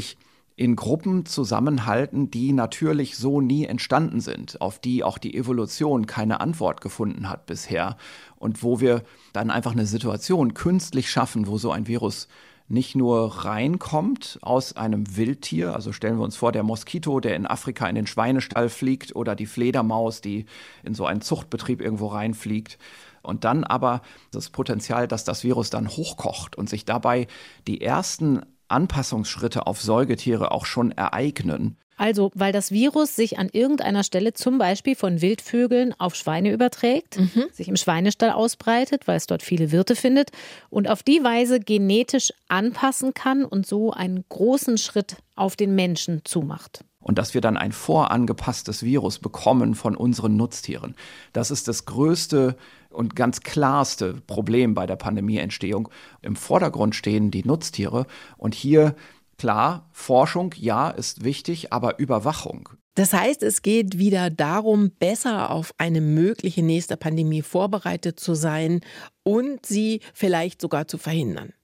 in Gruppen zusammenhalten, die natürlich so nie entstanden sind, auf die auch die Evolution keine Antwort gefunden hat bisher und wo wir dann einfach eine Situation künstlich schaffen, wo so ein Virus nicht nur reinkommt aus einem Wildtier, also stellen wir uns vor, der Moskito, der in Afrika in den Schweinestall fliegt oder die Fledermaus, die in so einen Zuchtbetrieb irgendwo reinfliegt. Und dann aber das Potenzial, dass das Virus dann hochkocht und sich dabei die ersten Anpassungsschritte auf Säugetiere auch schon ereignen. Also, weil das Virus sich an irgendeiner Stelle zum Beispiel von Wildvögeln auf Schweine überträgt, sich im Schweinestall ausbreitet, weil es dort viele Wirte findet und auf die Weise genetisch anpassen kann und so einen großen Schritt auf den Menschen zumacht. Und dass wir dann ein vorangepasstes Virus bekommen von unseren Nutztieren. Das ist das größte und ganz klarste Problem bei der Pandemieentstehung. Im Vordergrund stehen die Nutztiere und hier, klar, Forschung, ja, ist wichtig, aber Überwachung. Das heißt, es geht wieder darum, besser auf eine mögliche nächste Pandemie vorbereitet zu sein und sie vielleicht sogar zu verhindern.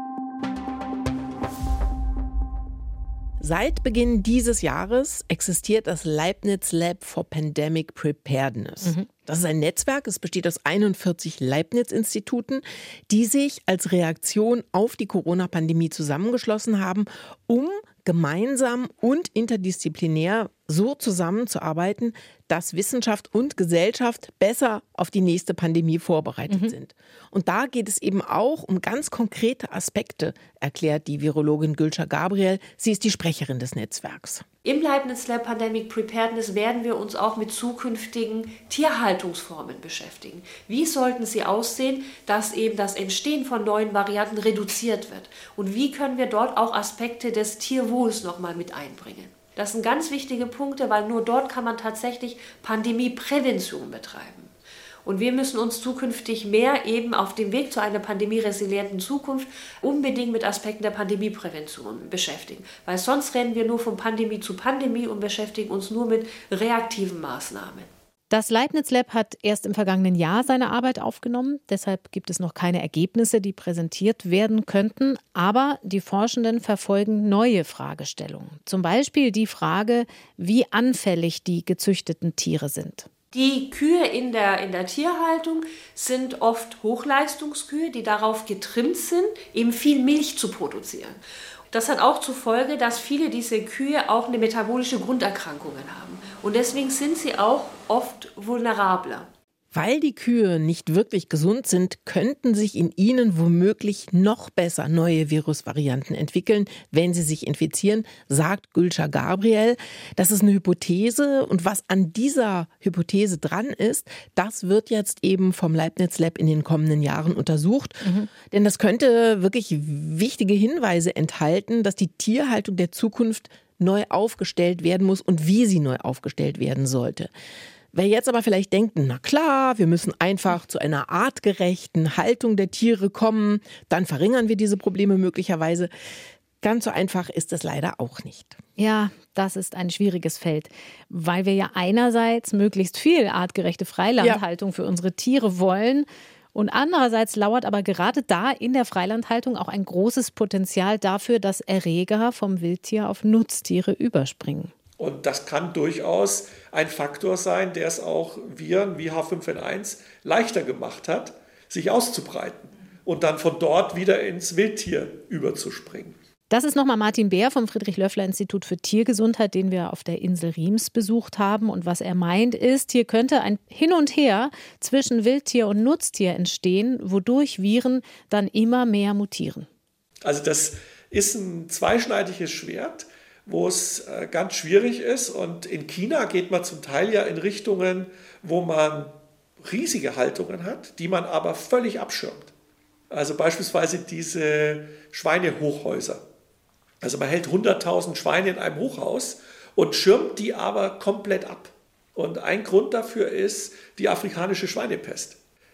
Seit Beginn dieses Jahres existiert das Leibniz Lab for Pandemic Preparedness. Das ist ein Netzwerk, es besteht aus 41 Leibniz-Instituten, die sich als Reaktion auf die Corona-Pandemie zusammengeschlossen haben, um gemeinsam und interdisziplinär so zusammenzuarbeiten, dass Wissenschaft und Gesellschaft besser auf die nächste Pandemie vorbereitet sind. Und da geht es eben auch um ganz konkrete Aspekte, erklärt die Virologin Gülşah Gabriel. Sie ist die Sprecherin des Netzwerks. Im Leibniz Lab Pandemic Preparedness werden wir uns auch mit zukünftigen Tierhaltungsformen beschäftigen. Wie sollten sie aussehen, dass eben das Entstehen von neuen Varianten reduziert wird? Und wie können wir dort auch Aspekte des Tierwohls nochmal mit einbringen? Das sind ganz wichtige Punkte, weil nur dort kann man tatsächlich Pandemieprävention betreiben. Und wir müssen uns zukünftig mehr eben auf dem Weg zu einer pandemieresilienten Zukunft unbedingt mit Aspekten der Pandemieprävention beschäftigen. Weil sonst rennen wir nur von Pandemie zu Pandemie und beschäftigen uns nur mit reaktiven Maßnahmen. Das Leibniz Lab hat erst im vergangenen Jahr seine Arbeit aufgenommen. Deshalb gibt es noch keine Ergebnisse, die präsentiert werden könnten. Aber die Forschenden verfolgen neue Fragestellungen. Zum Beispiel die Frage, wie anfällig die gezüchteten Tiere sind. Die Kühe in der Tierhaltung sind oft Hochleistungskühe, die darauf getrimmt sind, eben viel Milch zu produzieren. Das hat auch zur Folge, dass viele dieser Kühe auch eine metabolische Grunderkrankungen haben. Und deswegen sind sie auch oft vulnerabler. Weil die Kühe nicht wirklich gesund sind, könnten sich in ihnen womöglich noch besser neue Virusvarianten entwickeln, wenn sie sich infizieren, sagt Gülşah Gabriel. Das ist eine Hypothese und was an dieser Hypothese dran ist, das wird jetzt eben vom Leibniz Lab in den kommenden Jahren untersucht. Denn das könnte wirklich wichtige Hinweise enthalten, dass die Tierhaltung der Zukunft neu aufgestellt werden muss und wie sie neu aufgestellt werden sollte. Wer jetzt aber vielleicht denkt, na klar, wir müssen einfach zu einer artgerechten Haltung der Tiere kommen, dann verringern wir diese Probleme möglicherweise. Ganz so einfach ist es leider auch nicht. Ja, das ist ein schwieriges Feld, weil wir ja einerseits möglichst viel artgerechte Freilandhaltung für unsere Tiere wollen und andererseits lauert aber gerade da in der Freilandhaltung auch ein großes Potenzial dafür, dass Erreger vom Wildtier auf Nutztiere überspringen. Und das kann durchaus ein Faktor sein, der es auch Viren wie H5N1 leichter gemacht hat, sich auszubreiten und dann von dort wieder ins Wildtier überzuspringen. Das ist nochmal Martin Beer vom Friedrich-Löffler-Institut für Tiergesundheit, den wir auf der Insel Riems besucht haben. Und was er meint ist, hier könnte ein Hin und Her zwischen Wildtier und Nutztier entstehen, wodurch Viren dann immer mehr mutieren. Also das ist ein zweischneidiges Schwert, wo es ganz schwierig ist. Und in China geht man zum Teil ja in Richtungen, wo man riesige Haltungen hat, die man aber völlig abschirmt. Also beispielsweise diese Schweinehochhäuser. Also man hält 100.000 Schweine in einem Hochhaus und schirmt die aber komplett ab. Und ein Grund dafür ist die afrikanische Schweinepest.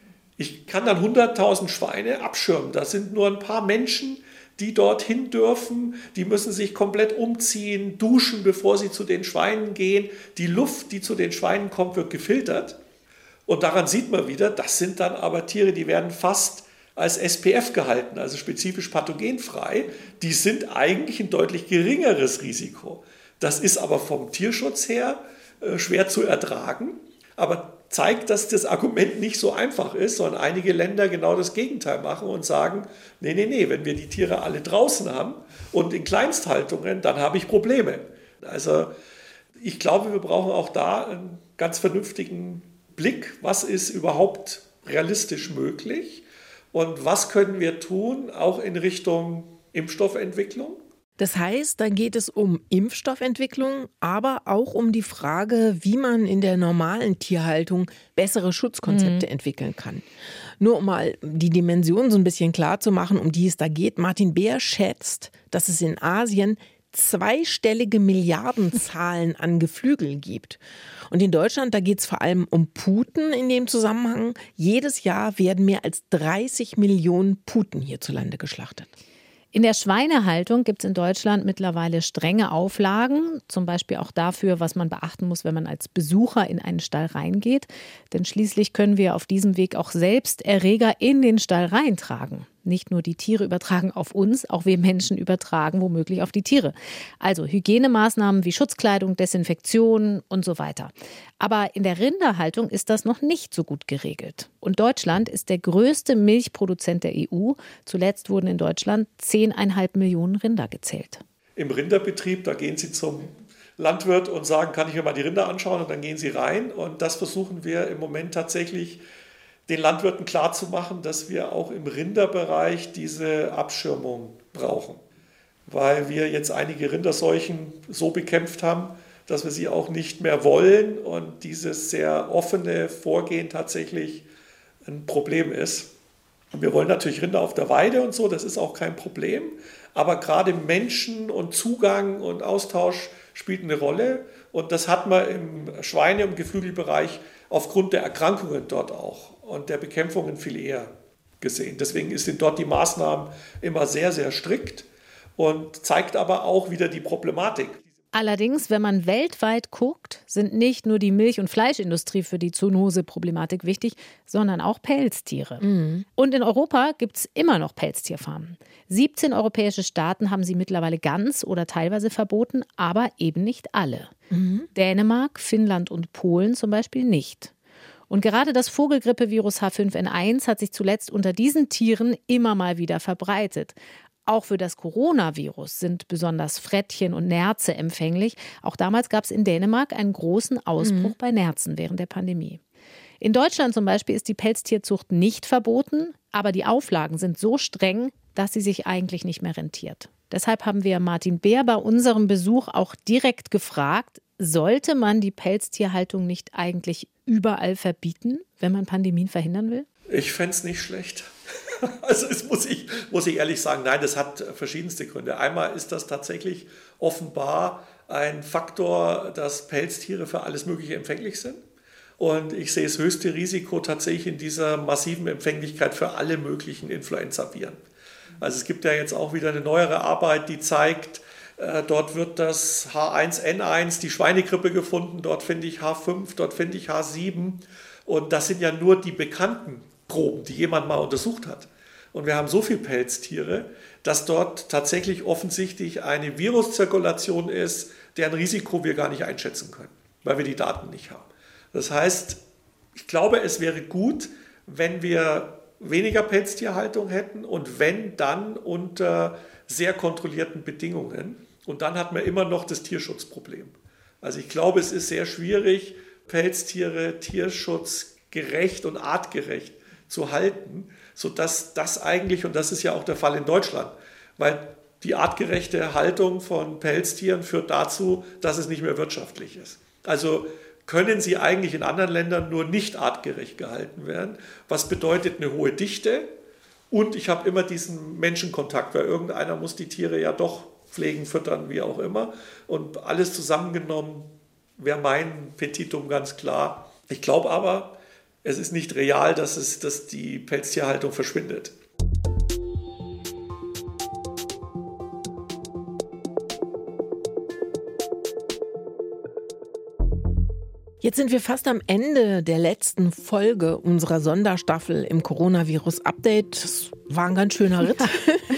Ich kann dann 100.000 Schweine abschirmen. Das sind nur ein paar Menschen, die dorthin dürfen. Die müssen sich komplett umziehen, duschen, bevor sie zu den Schweinen gehen. Die Luft, die zu den Schweinen kommt, wird gefiltert. Und daran sieht man wieder, das sind dann aber Tiere, die werden fast als SPF gehalten, also spezifisch pathogenfrei. Die sind eigentlich ein deutlich geringeres Risiko. Das ist aber vom Tierschutz her schwer zu ertragen, aber zeigt, dass das Argument nicht so einfach ist, sondern einige Länder genau das Gegenteil machen und sagen, nee, wenn wir die Tiere alle draußen haben und in Kleinsthaltungen, dann habe ich Probleme. Also ich glaube, wir brauchen auch da einen ganz vernünftigen Blick, was ist überhaupt realistisch möglich und was können wir tun, auch in Richtung Impfstoffentwicklung. Das heißt, da geht es um Impfstoffentwicklung, aber auch um die Frage, wie man in der normalen Tierhaltung bessere Schutzkonzepte entwickeln kann. Nur um mal die Dimension so ein bisschen klar zu machen, um die es da geht. Martin Beer schätzt, dass es in Asien zweistellige Milliardenzahlen an Geflügel gibt. Und in Deutschland, da geht es vor allem um Puten in dem Zusammenhang. Jedes Jahr werden mehr als 30 Millionen Puten hierzulande geschlachtet. In der Schweinehaltung gibt es in Deutschland mittlerweile strenge Auflagen, zum Beispiel auch dafür, was man beachten muss, wenn man als Besucher in einen Stall reingeht. Denn schließlich können wir auf diesem Weg auch selbst Erreger in den Stall reintragen. Nicht nur die Tiere übertragen auf uns, auch wir Menschen übertragen womöglich auf die Tiere. Also Hygienemaßnahmen wie Schutzkleidung, Desinfektion und so weiter. Aber in der Rinderhaltung ist das noch nicht so gut geregelt. Und Deutschland ist der größte Milchproduzent der EU. Zuletzt wurden in Deutschland 10,5 Millionen Rinder gezählt. Im Rinderbetrieb, da gehen Sie zum Landwirt und sagen, kann ich mir mal die Rinder anschauen, und dann gehen Sie rein. Und das versuchen wir im Moment tatsächlich den Landwirten klarzumachen, dass wir auch im Rinderbereich diese Abschirmung brauchen. Weil wir jetzt einige Rinderseuchen so bekämpft haben, dass wir sie auch nicht mehr wollen und dieses sehr offene Vorgehen tatsächlich ein Problem ist. Und wir wollen natürlich Rinder auf der Weide und so, das ist auch kein Problem. Aber gerade Menschen und Zugang und Austausch spielt eine Rolle. Und das hat man im Schweine- und Geflügelbereich aufgrund der Erkrankungen dort auch und der Bekämpfungen viel eher gesehen. Deswegen sind dort die Maßnahmen immer sehr, sehr strikt und zeigt aber auch wieder die Problematik. Allerdings, wenn man weltweit guckt, sind nicht nur die Milch- und Fleischindustrie für die Zoonose-Problematik wichtig, sondern auch Pelztiere. Und in Europa gibt es immer noch Pelztierfarmen. 17 europäische Staaten haben sie mittlerweile ganz oder teilweise verboten, aber eben nicht alle. Dänemark, Finnland und Polen zum Beispiel nicht. Und gerade das Vogelgrippevirus H5N1 hat sich zuletzt unter diesen Tieren immer mal wieder verbreitet. Auch für das Coronavirus sind besonders Frettchen und Nerze empfänglich. Auch damals gab es in Dänemark einen großen Ausbruch bei Nerzen während der Pandemie. In Deutschland zum Beispiel ist die Pelztierzucht nicht verboten, aber die Auflagen sind so streng, dass sie sich eigentlich nicht mehr rentiert. Deshalb haben wir Martin Beer bei unserem Besuch auch direkt gefragt, sollte man die Pelztierhaltung nicht eigentlich überall verbieten, wenn man Pandemien verhindern will? Ich fände es nicht schlecht. Also das muss ich ehrlich sagen, nein, das hat verschiedenste Gründe. Einmal ist das tatsächlich offenbar ein Faktor, dass Pelztiere für alles Mögliche empfänglich sind. Und ich sehe das höchste Risiko tatsächlich in dieser massiven Empfänglichkeit für alle möglichen Influenza-Viren. Also es gibt ja jetzt auch wieder eine neuere Arbeit, die zeigt, dort wird das H1N1, die Schweinegrippe gefunden, dort finde ich H5, dort finde ich H7. Und das sind ja nur die bekannten Proben, die jemand mal untersucht hat. Und wir haben so viele Pelztiere, dass dort tatsächlich offensichtlich eine Viruszirkulation ist, deren Risiko wir gar nicht einschätzen können, weil wir die Daten nicht haben. Das heißt, ich glaube, es wäre gut, wenn wir weniger Pelztierhaltung hätten und wenn, dann unter sehr kontrollierten Bedingungen. Und dann hat man immer noch das Tierschutzproblem. Also ich glaube, es ist sehr schwierig, Pelztiere tierschutzgerecht und artgerecht zu halten, sodass das eigentlich, und das ist ja auch der Fall in Deutschland, weil die artgerechte Haltung von Pelztieren führt dazu, dass es nicht mehr wirtschaftlich ist. Also können sie eigentlich in anderen Ländern nur nicht artgerecht gehalten werden, was bedeutet eine hohe Dichte. Und ich habe immer diesen Menschenkontakt, weil irgendeiner muss die Tiere ja doch pflegen, füttern, wie auch immer. Und alles zusammengenommen wäre mein Petitum ganz klar. Ich glaube aber, es ist nicht real, dass die Pelztierhaltung verschwindet. Jetzt sind wir fast am Ende der letzten Folge unserer Sonderstaffel im Coronavirus-Update. Das war ein ganz schöner Ritt.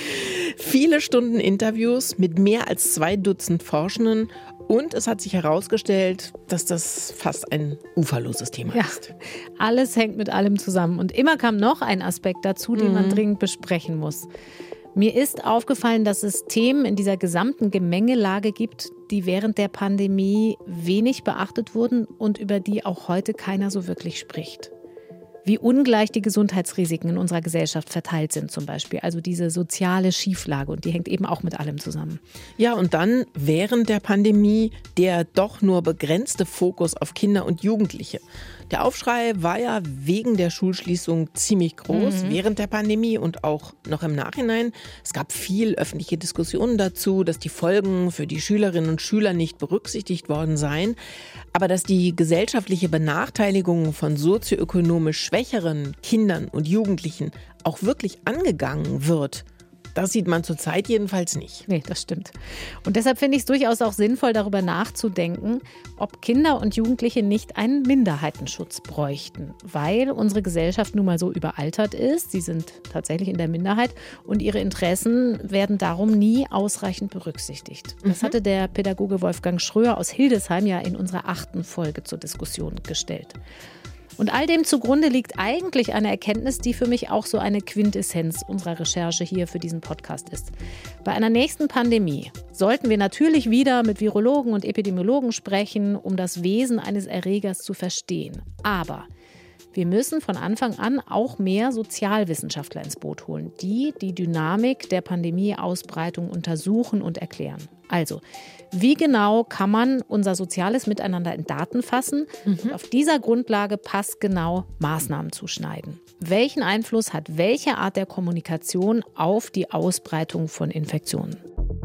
Viele Stunden Interviews mit mehr als 2 Dutzend Forschenden. Und es hat sich herausgestellt, dass das fast ein uferloses Thema ist. Alles hängt mit allem zusammen. Und immer kam noch ein Aspekt dazu, den man dringend besprechen muss. Mir ist aufgefallen, dass es Themen in dieser gesamten Gemengelage gibt, die während der Pandemie wenig beachtet wurden und über die auch heute keiner so wirklich spricht. Wie ungleich die Gesundheitsrisiken in unserer Gesellschaft verteilt sind zum Beispiel. Also diese soziale Schieflage, und die hängt eben auch mit allem zusammen. Ja, und dann während der Pandemie der doch nur begrenzte Fokus auf Kinder und Jugendliche. Der Aufschrei war ja wegen der Schulschließung ziemlich groß während der Pandemie und auch noch im Nachhinein. Es gab viel öffentliche Diskussionen dazu, dass die Folgen für die Schülerinnen und Schüler nicht berücksichtigt worden seien. Aber dass die gesellschaftliche Benachteiligung von sozioökonomisch schwächeren Kindern und Jugendlichen auch wirklich angegangen wird, das sieht man zurzeit jedenfalls nicht. Nee, das stimmt. Und deshalb finde ich es durchaus auch sinnvoll, darüber nachzudenken, ob Kinder und Jugendliche nicht einen Minderheitenschutz bräuchten. Weil unsere Gesellschaft nun mal so überaltert ist. Sie sind tatsächlich in der Minderheit und ihre Interessen werden darum nie ausreichend berücksichtigt. Das hatte der Pädagoge Wolfgang Schröer aus Hildesheim ja in unserer 8. Folge zur Diskussion gestellt. Und all dem zugrunde liegt eigentlich eine Erkenntnis, die für mich auch so eine Quintessenz unserer Recherche hier für diesen Podcast ist. Bei einer nächsten Pandemie sollten wir natürlich wieder mit Virologen und Epidemiologen sprechen, um das Wesen eines Erregers zu verstehen. Aber wir müssen von Anfang an auch mehr Sozialwissenschaftler ins Boot holen, die die Dynamik der Pandemieausbreitung untersuchen und erklären. Also, wie genau kann man unser soziales Miteinander in Daten fassen und auf dieser Grundlage passgenau Maßnahmen zuschneiden? Welchen Einfluss hat welche Art der Kommunikation auf die Ausbreitung von Infektionen?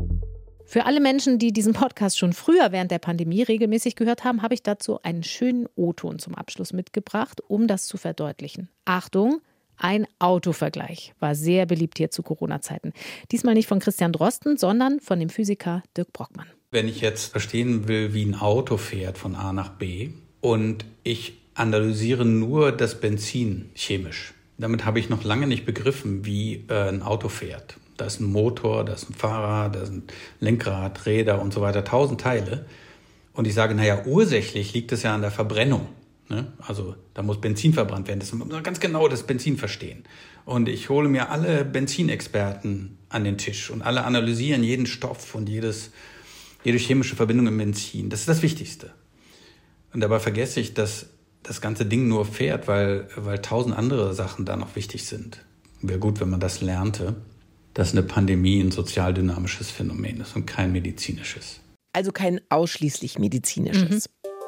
Für alle Menschen, die diesen Podcast schon früher während der Pandemie regelmäßig gehört haben, habe ich dazu einen schönen O-Ton zum Abschluss mitgebracht, um das zu verdeutlichen. Achtung! Ein Autovergleich war sehr beliebt hier zu Corona-Zeiten. Diesmal nicht von Christian Drosten, sondern von dem Physiker Dirk Brockmann. Wenn ich jetzt verstehen will, wie ein Auto fährt von A nach B und ich analysiere nur das Benzin chemisch, damit habe ich noch lange nicht begriffen, wie ein Auto fährt. Da ist ein Motor, da ist ein Fahrrad, da ist ein Lenkrad, Räder und so weiter, 1000 Teile. Und ich sage, naja, ursächlich liegt es ja an der Verbrennung. Also da muss Benzin verbrannt werden. Das muss man ganz genau das Benzin verstehen. Und ich hole mir alle Benzinexperten an den Tisch und alle analysieren jeden Stoff und jede chemische Verbindung im Benzin. Das ist das Wichtigste. Und dabei vergesse ich, dass das ganze Ding nur fährt, weil 1000 andere Sachen da noch wichtig sind. Wäre gut, wenn man das lernte, dass eine Pandemie ein sozialdynamisches Phänomen ist und kein medizinisches. Also kein ausschließlich medizinisches.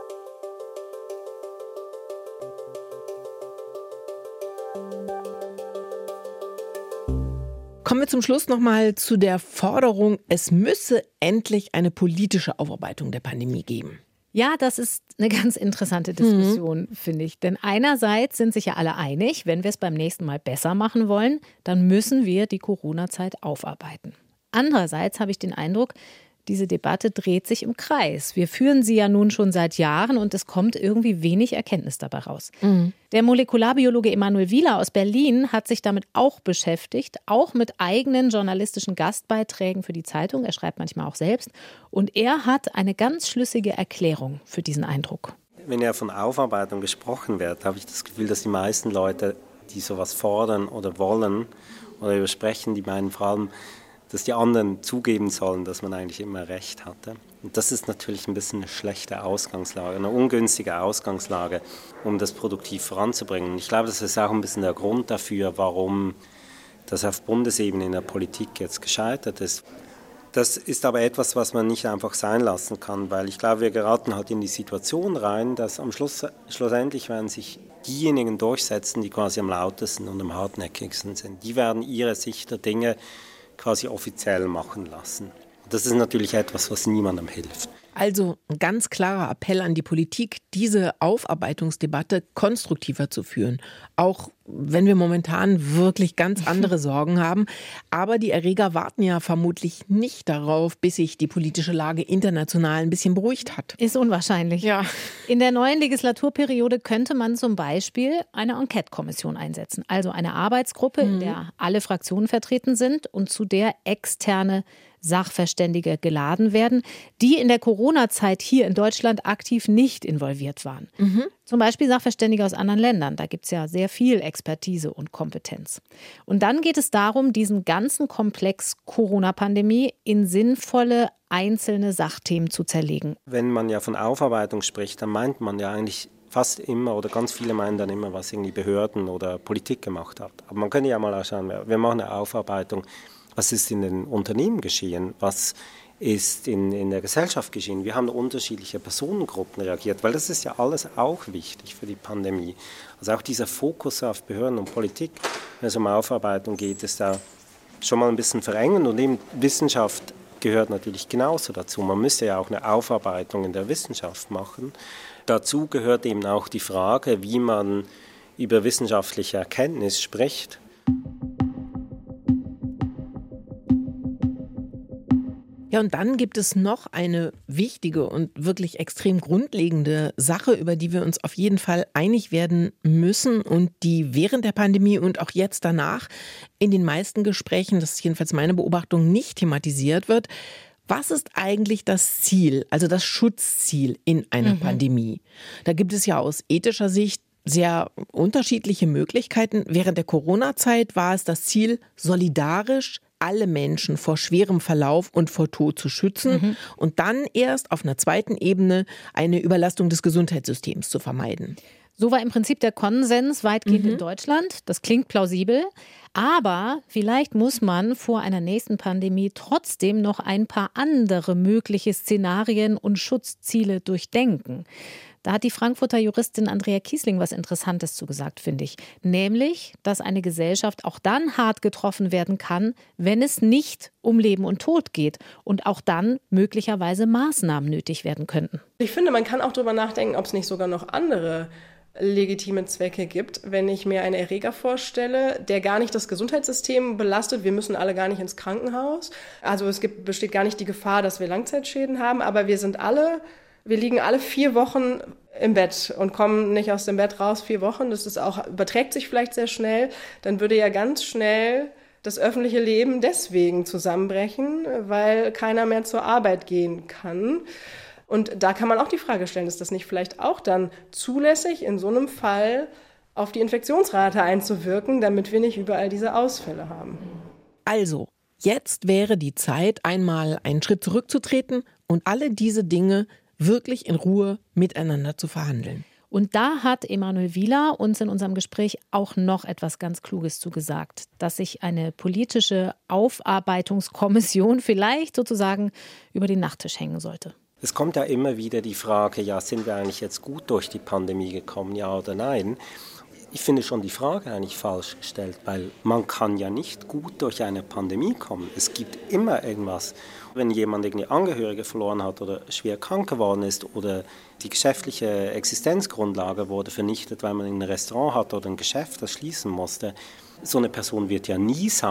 Kommen wir zum Schluss nochmal zu der Forderung, es müsse endlich eine politische Aufarbeitung der Pandemie geben. Ja, das ist eine ganz interessante Diskussion, finde ich. Denn einerseits sind sich ja alle einig, wenn wir es beim nächsten Mal besser machen wollen, dann müssen wir die Corona-Zeit aufarbeiten. Andererseits habe ich den Eindruck, diese Debatte dreht sich im Kreis. Wir führen sie ja nun schon seit Jahren und es kommt irgendwie wenig Erkenntnis dabei raus. Der Molekularbiologe Emanuel Wieler aus Berlin hat sich damit auch beschäftigt, auch mit eigenen journalistischen Gastbeiträgen für die Zeitung. Er schreibt manchmal auch selbst. Und er hat eine ganz schlüssige Erklärung für diesen Eindruck. Wenn ja von Aufarbeitung gesprochen wird, habe ich das Gefühl, dass die meisten Leute, die sowas fordern oder wollen oder übersprechen, die meinen vor allem, dass die anderen zugeben sollen, dass man eigentlich immer recht hatte. Und das ist natürlich ein bisschen eine schlechte Ausgangslage, eine ungünstige Ausgangslage, um das produktiv voranzubringen. Und ich glaube, das ist auch ein bisschen der Grund dafür, warum das auf Bundesebene in der Politik jetzt gescheitert ist. Das ist aber etwas, was man nicht einfach sein lassen kann, weil ich glaube, wir geraten halt in die Situation rein, dass am schlussendlich werden sich diejenigen durchsetzen, die quasi am lautesten und am hartnäckigsten sind. Die werden ihre Sicht der Dinge quasi offiziell machen lassen. Das ist natürlich etwas, was niemandem hilft. Also ein ganz klarer Appell an die Politik, diese Aufarbeitungsdebatte konstruktiver zu führen. Auch wenn wir momentan wirklich ganz andere Sorgen haben. Aber die Erreger warten ja vermutlich nicht darauf, bis sich die politische Lage international ein bisschen beruhigt hat. Ist unwahrscheinlich. Ja. In der neuen Legislaturperiode könnte man zum Beispiel eine Enquete-Kommission einsetzen. Also eine Arbeitsgruppe, in der alle Fraktionen vertreten sind und zu der externe Sachverständige geladen werden, die in der Corona-Zeit hier in Deutschland aktiv nicht involviert waren. Zum Beispiel Sachverständige aus anderen Ländern. Da gibt es ja sehr viel Expertise und Kompetenz. Und dann geht es darum, diesen ganzen Komplex Corona-Pandemie in sinnvolle einzelne Sachthemen zu zerlegen. Wenn man ja von Aufarbeitung spricht, dann meint man ja eigentlich fast immer oder ganz viele meinen dann immer, was irgendwie Behörden oder Politik gemacht hat. Aber man könnte ja mal schauen, wir machen eine Aufarbeitung. Was ist in den Unternehmen geschehen? Was ist in der Gesellschaft geschehen? Wir haben unterschiedliche Personengruppen reagiert, weil das ist ja alles auch wichtig für die Pandemie. Also auch dieser Fokus auf Behörden und Politik, wenn es um Aufarbeitung geht, ist da schon mal ein bisschen verengend und eben Wissenschaft gehört natürlich genauso dazu. Man müsste ja auch eine Aufarbeitung in der Wissenschaft machen. Dazu gehört eben auch die Frage, wie man über wissenschaftliche Erkenntnis spricht. Ja, und dann gibt es noch eine wichtige und wirklich extrem grundlegende Sache, über die wir uns auf jeden Fall einig werden müssen und die während der Pandemie und auch jetzt danach in den meisten Gesprächen, das ist jedenfalls meine Beobachtung, nicht thematisiert wird. Was ist eigentlich das Ziel, also das Schutzziel in einer Pandemie? Da gibt es ja aus ethischer Sicht sehr unterschiedliche Möglichkeiten. Während der Corona-Zeit war es das Ziel, solidarisch alle Menschen vor schwerem Verlauf und vor Tod zu schützen und dann erst auf einer zweiten Ebene eine Überlastung des Gesundheitssystems zu vermeiden. So war im Prinzip der Konsens weitgehend in Deutschland. Das klingt plausibel. Aber vielleicht muss man vor einer nächsten Pandemie trotzdem noch ein paar andere mögliche Szenarien und Schutzziele durchdenken. Da hat die Frankfurter Juristin Andrea Kiesling was Interessantes zugesagt, finde ich. Nämlich, dass eine Gesellschaft auch dann hart getroffen werden kann, wenn es nicht um Leben und Tod geht und auch dann möglicherweise Maßnahmen nötig werden könnten. Ich finde, man kann auch darüber nachdenken, ob es nicht sogar noch andere legitime Zwecke gibt, wenn ich mir einen Erreger vorstelle, der gar nicht das Gesundheitssystem belastet. Wir müssen alle gar nicht ins Krankenhaus. Also besteht gar nicht die Gefahr, dass wir Langzeitschäden haben, aber wir liegen alle 4 Wochen im Bett und kommen nicht aus dem Bett raus 4 Wochen. Das überträgt sich vielleicht sehr schnell. Dann würde ja ganz schnell das öffentliche Leben deswegen zusammenbrechen, weil keiner mehr zur Arbeit gehen kann. Und da kann man auch die Frage stellen, ist das nicht vielleicht auch dann zulässig, in so einem Fall auf die Infektionsrate einzuwirken, damit wir nicht überall diese Ausfälle haben? Also, jetzt wäre die Zeit, einmal einen Schritt zurückzutreten und alle diese Dinge wirklich in Ruhe miteinander zu verhandeln. Und da hat Emanuel Wieler uns in unserem Gespräch auch noch etwas ganz Kluges zugesagt, dass sich eine politische Aufarbeitungskommission vielleicht sozusagen über den Nachttisch hängen sollte. Es kommt ja immer wieder die Frage, ja, sind wir eigentlich jetzt gut durch die Pandemie gekommen, ja oder nein? Ich finde schon die Frage eigentlich falsch gestellt, weil man kann ja nicht gut durch eine Pandemie kommen. Es gibt immer irgendwas. Wenn jemand irgendwie Angehörige verloren hat oder schwer krank geworden ist oder die geschäftliche Existenzgrundlage wurde vernichtet, weil man ein Restaurant hat oder ein Geschäft, das schließen musste, so eine Person wird ja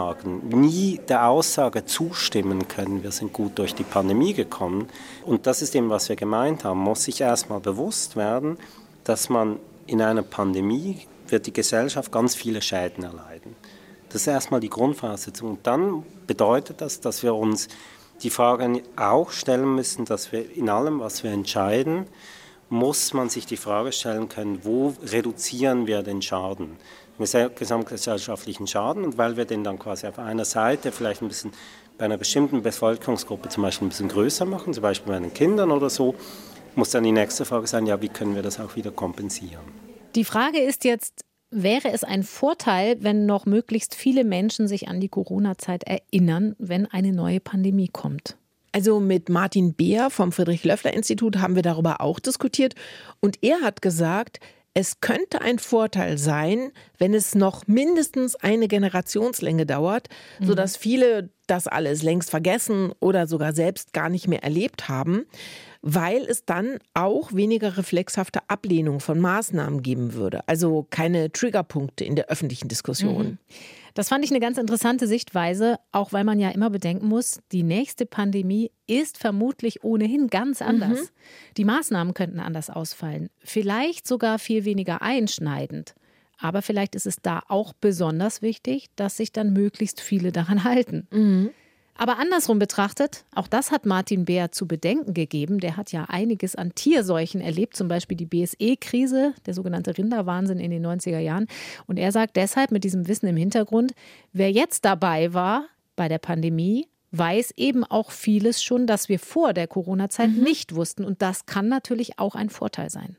nie der Aussage zustimmen können, wir sind gut durch die Pandemie gekommen. Und das ist eben, was wir gemeint haben, muss sich erstmal bewusst werden, dass man in einer Pandemie wird die Gesellschaft ganz viele Schäden erleiden. Das ist erstmal die Grundvoraussetzung. Und dann bedeutet das, dass wir uns die Frage auch stellen müssen, dass wir in allem, was wir entscheiden, muss man sich die Frage stellen können, wo reduzieren wir den Schaden? Den gesamtgesellschaftlichen Schaden, und weil wir den dann quasi auf einer Seite vielleicht ein bisschen bei einer bestimmten Bevölkerungsgruppe zum Beispiel ein bisschen größer machen, zum Beispiel bei den Kindern oder so, muss dann die nächste Frage sein, ja, wie können wir das auch wieder kompensieren? Die Frage ist jetzt, wäre es ein Vorteil, wenn noch möglichst viele Menschen sich an die Corona-Zeit erinnern, wenn eine neue Pandemie kommt? Also mit Martin Beer vom Friedrich-Löffler-Institut haben wir darüber auch diskutiert und er hat gesagt, Es könnte ein Vorteil sein, wenn es noch mindestens eine Generationslänge dauert, sodass viele das alles längst vergessen oder sogar selbst gar nicht mehr erlebt haben, weil es dann auch weniger reflexhafte Ablehnung von Maßnahmen geben würde. Also keine Triggerpunkte in der öffentlichen Diskussion. Das fand ich eine ganz interessante Sichtweise, auch weil man ja immer bedenken muss, die nächste Pandemie ist vermutlich ohnehin ganz anders. Die Maßnahmen könnten anders ausfallen, vielleicht sogar viel weniger einschneidend. Aber vielleicht ist es da auch besonders wichtig, dass sich dann möglichst viele daran halten. Aber andersrum betrachtet, auch das hat Martin Beer zu bedenken gegeben. Der hat ja einiges an Tierseuchen erlebt, zum Beispiel die BSE-Krise, der sogenannte Rinderwahnsinn in den 90er Jahren. Und er sagt deshalb mit diesem Wissen im Hintergrund, wer jetzt dabei war bei der Pandemie, weiß eben auch vieles schon, das wir vor der Corona-Zeit nicht wussten. Und das kann natürlich auch ein Vorteil sein.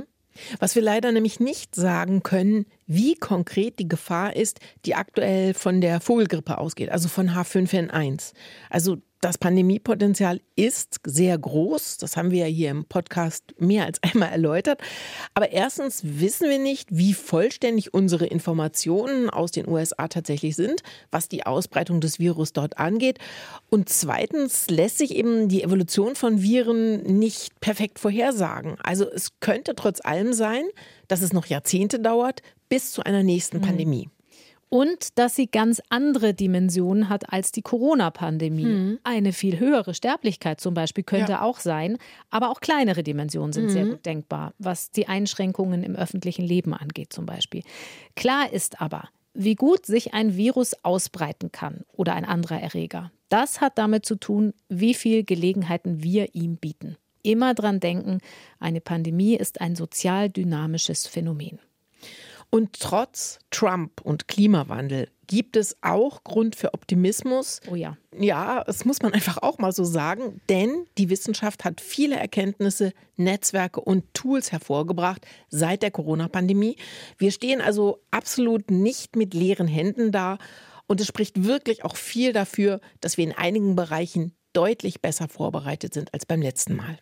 Was wir leider nämlich nicht sagen können, wie konkret die Gefahr ist, die aktuell von der Vogelgrippe ausgeht, also von H5N1. Also das Pandemiepotenzial ist sehr groß, das haben wir ja hier im Podcast mehr als einmal erläutert. Aber erstens wissen wir nicht, wie vollständig unsere Informationen aus den USA tatsächlich sind, was die Ausbreitung des Virus dort angeht. Und zweitens lässt sich eben die Evolution von Viren nicht perfekt vorhersagen. Also es könnte trotz allem sein, dass es noch Jahrzehnte dauert bis zu einer nächsten Pandemie. Und dass sie ganz andere Dimensionen hat als die Corona-Pandemie. Eine viel höhere Sterblichkeit zum Beispiel könnte auch sein, aber auch kleinere Dimensionen sind sehr gut denkbar, was die Einschränkungen im öffentlichen Leben angeht zum Beispiel. Klar ist aber, wie gut sich ein Virus ausbreiten kann oder ein anderer Erreger. Das hat damit zu tun, wie viel Gelegenheiten wir ihm bieten. Immer dran denken, eine Pandemie ist ein sozial dynamisches Phänomen. Und trotz Trump und Klimawandel gibt es auch Grund für Optimismus. Oh ja. Ja, das muss man einfach auch mal so sagen, denn die Wissenschaft hat viele Erkenntnisse, Netzwerke und Tools hervorgebracht seit der Corona-Pandemie. Wir stehen also absolut nicht mit leeren Händen da und es spricht wirklich auch viel dafür, dass wir in einigen Bereichen deutlich besser vorbereitet sind als beim letzten Mal.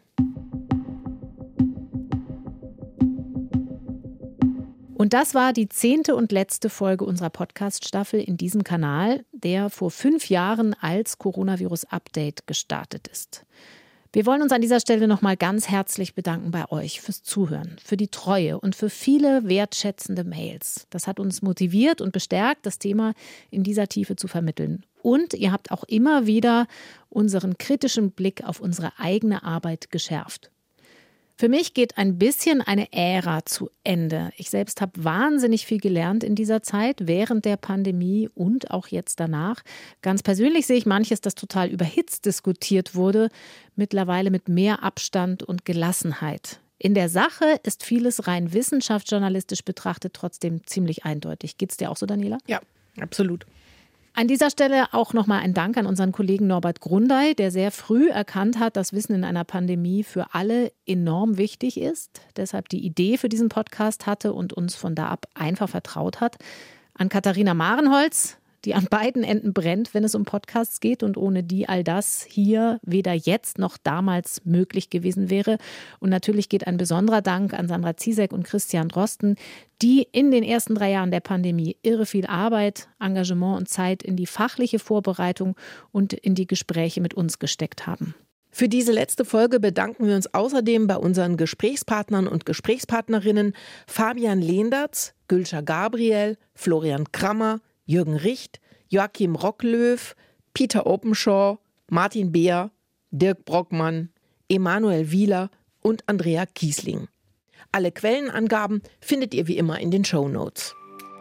Und das war die 10. und letzte Folge unserer Podcast-Staffel in diesem Kanal, der vor 5 Jahren als Coronavirus-Update gestartet ist. Wir wollen uns an dieser Stelle nochmal ganz herzlich bedanken bei euch fürs Zuhören, für die Treue und für viele wertschätzende Mails. Das hat uns motiviert und bestärkt, das Thema in dieser Tiefe zu vermitteln. Und ihr habt auch immer wieder unseren kritischen Blick auf unsere eigene Arbeit geschärft. Für mich geht ein bisschen eine Ära zu Ende. Ich selbst habe wahnsinnig viel gelernt in dieser Zeit, während der Pandemie und auch jetzt danach. Ganz persönlich sehe ich manches, das total überhitzt diskutiert wurde, mittlerweile mit mehr Abstand und Gelassenheit. In der Sache ist vieles rein wissenschaftsjournalistisch betrachtet trotzdem ziemlich eindeutig. Geht's dir auch so, Daniela? Ja, absolut. An dieser Stelle auch nochmal ein Dank an unseren Kollegen Norbert Grundey, der sehr früh erkannt hat, dass Wissen in einer Pandemie für alle enorm wichtig ist. Deshalb die Idee für diesen Podcast hatte und uns von da ab einfach vertraut hat. An Katharina Marenholz, die an beiden Enden brennt, wenn es um Podcasts geht und ohne die all das hier weder jetzt noch damals möglich gewesen wäre. Und natürlich geht ein besonderer Dank an Sandra Ziesek und Christian Drosten, die in den ersten 3 Jahren der Pandemie irre viel Arbeit, Engagement und Zeit in die fachliche Vorbereitung und in die Gespräche mit uns gesteckt haben. Für diese letzte Folge bedanken wir uns außerdem bei unseren Gesprächspartnern und Gesprächspartnerinnen Fabian Lehndertz, Gülscha Gabriel, Florian Krammer, Jürgen Richt, Joachim Rocklöw, Peter Openshaw, Martin Beer, Dirk Brockmann, Emanuel Wieler und Andrea Kiesling. Alle Quellenangaben findet ihr wie immer in den Shownotes.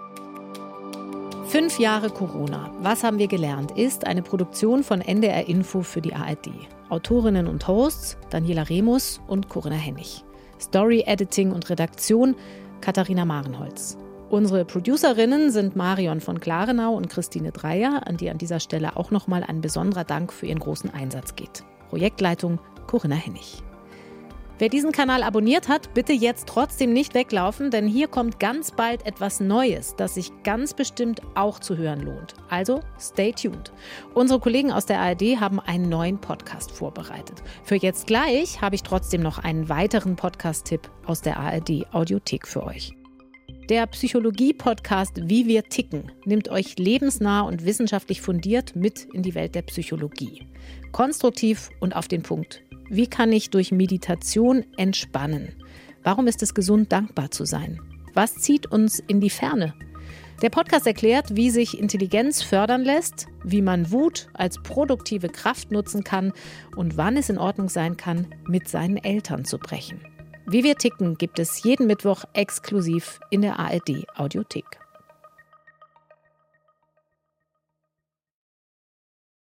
5 Jahre Corona. Was haben wir gelernt? Ist eine Produktion von NDR Info für die ARD. Autorinnen und Hosts Daniela Remus und Corinna Hennig. Story, Editing und Redaktion Katharina Marenholz. Unsere Producerinnen sind Marion von Klarenau und Christine Dreier, an die an dieser Stelle auch nochmal ein besonderer Dank für ihren großen Einsatz geht. Projektleitung Corinna Hennig. Wer diesen Kanal abonniert hat, bitte jetzt trotzdem nicht weglaufen, denn hier kommt ganz bald etwas Neues, das sich ganz bestimmt auch zu hören lohnt. Also stay tuned. Unsere Kollegen aus der ARD haben einen neuen Podcast vorbereitet. Für jetzt gleich habe ich trotzdem noch einen weiteren Podcast-Tipp aus der ARD-Audiothek für euch. Der Psychologie-Podcast Wie wir ticken nimmt euch lebensnah und wissenschaftlich fundiert mit in die Welt der Psychologie. Konstruktiv und auf den Punkt. Wie kann ich durch Meditation entspannen? Warum ist es gesund, dankbar zu sein? Was zieht uns in die Ferne? Der Podcast erklärt, wie sich Intelligenz fördern lässt, wie man Wut als produktive Kraft nutzen kann und wann es in Ordnung sein kann, mit seinen Eltern zu brechen. Wie wir ticken gibt es jeden Mittwoch exklusiv in der ARD Audiothek.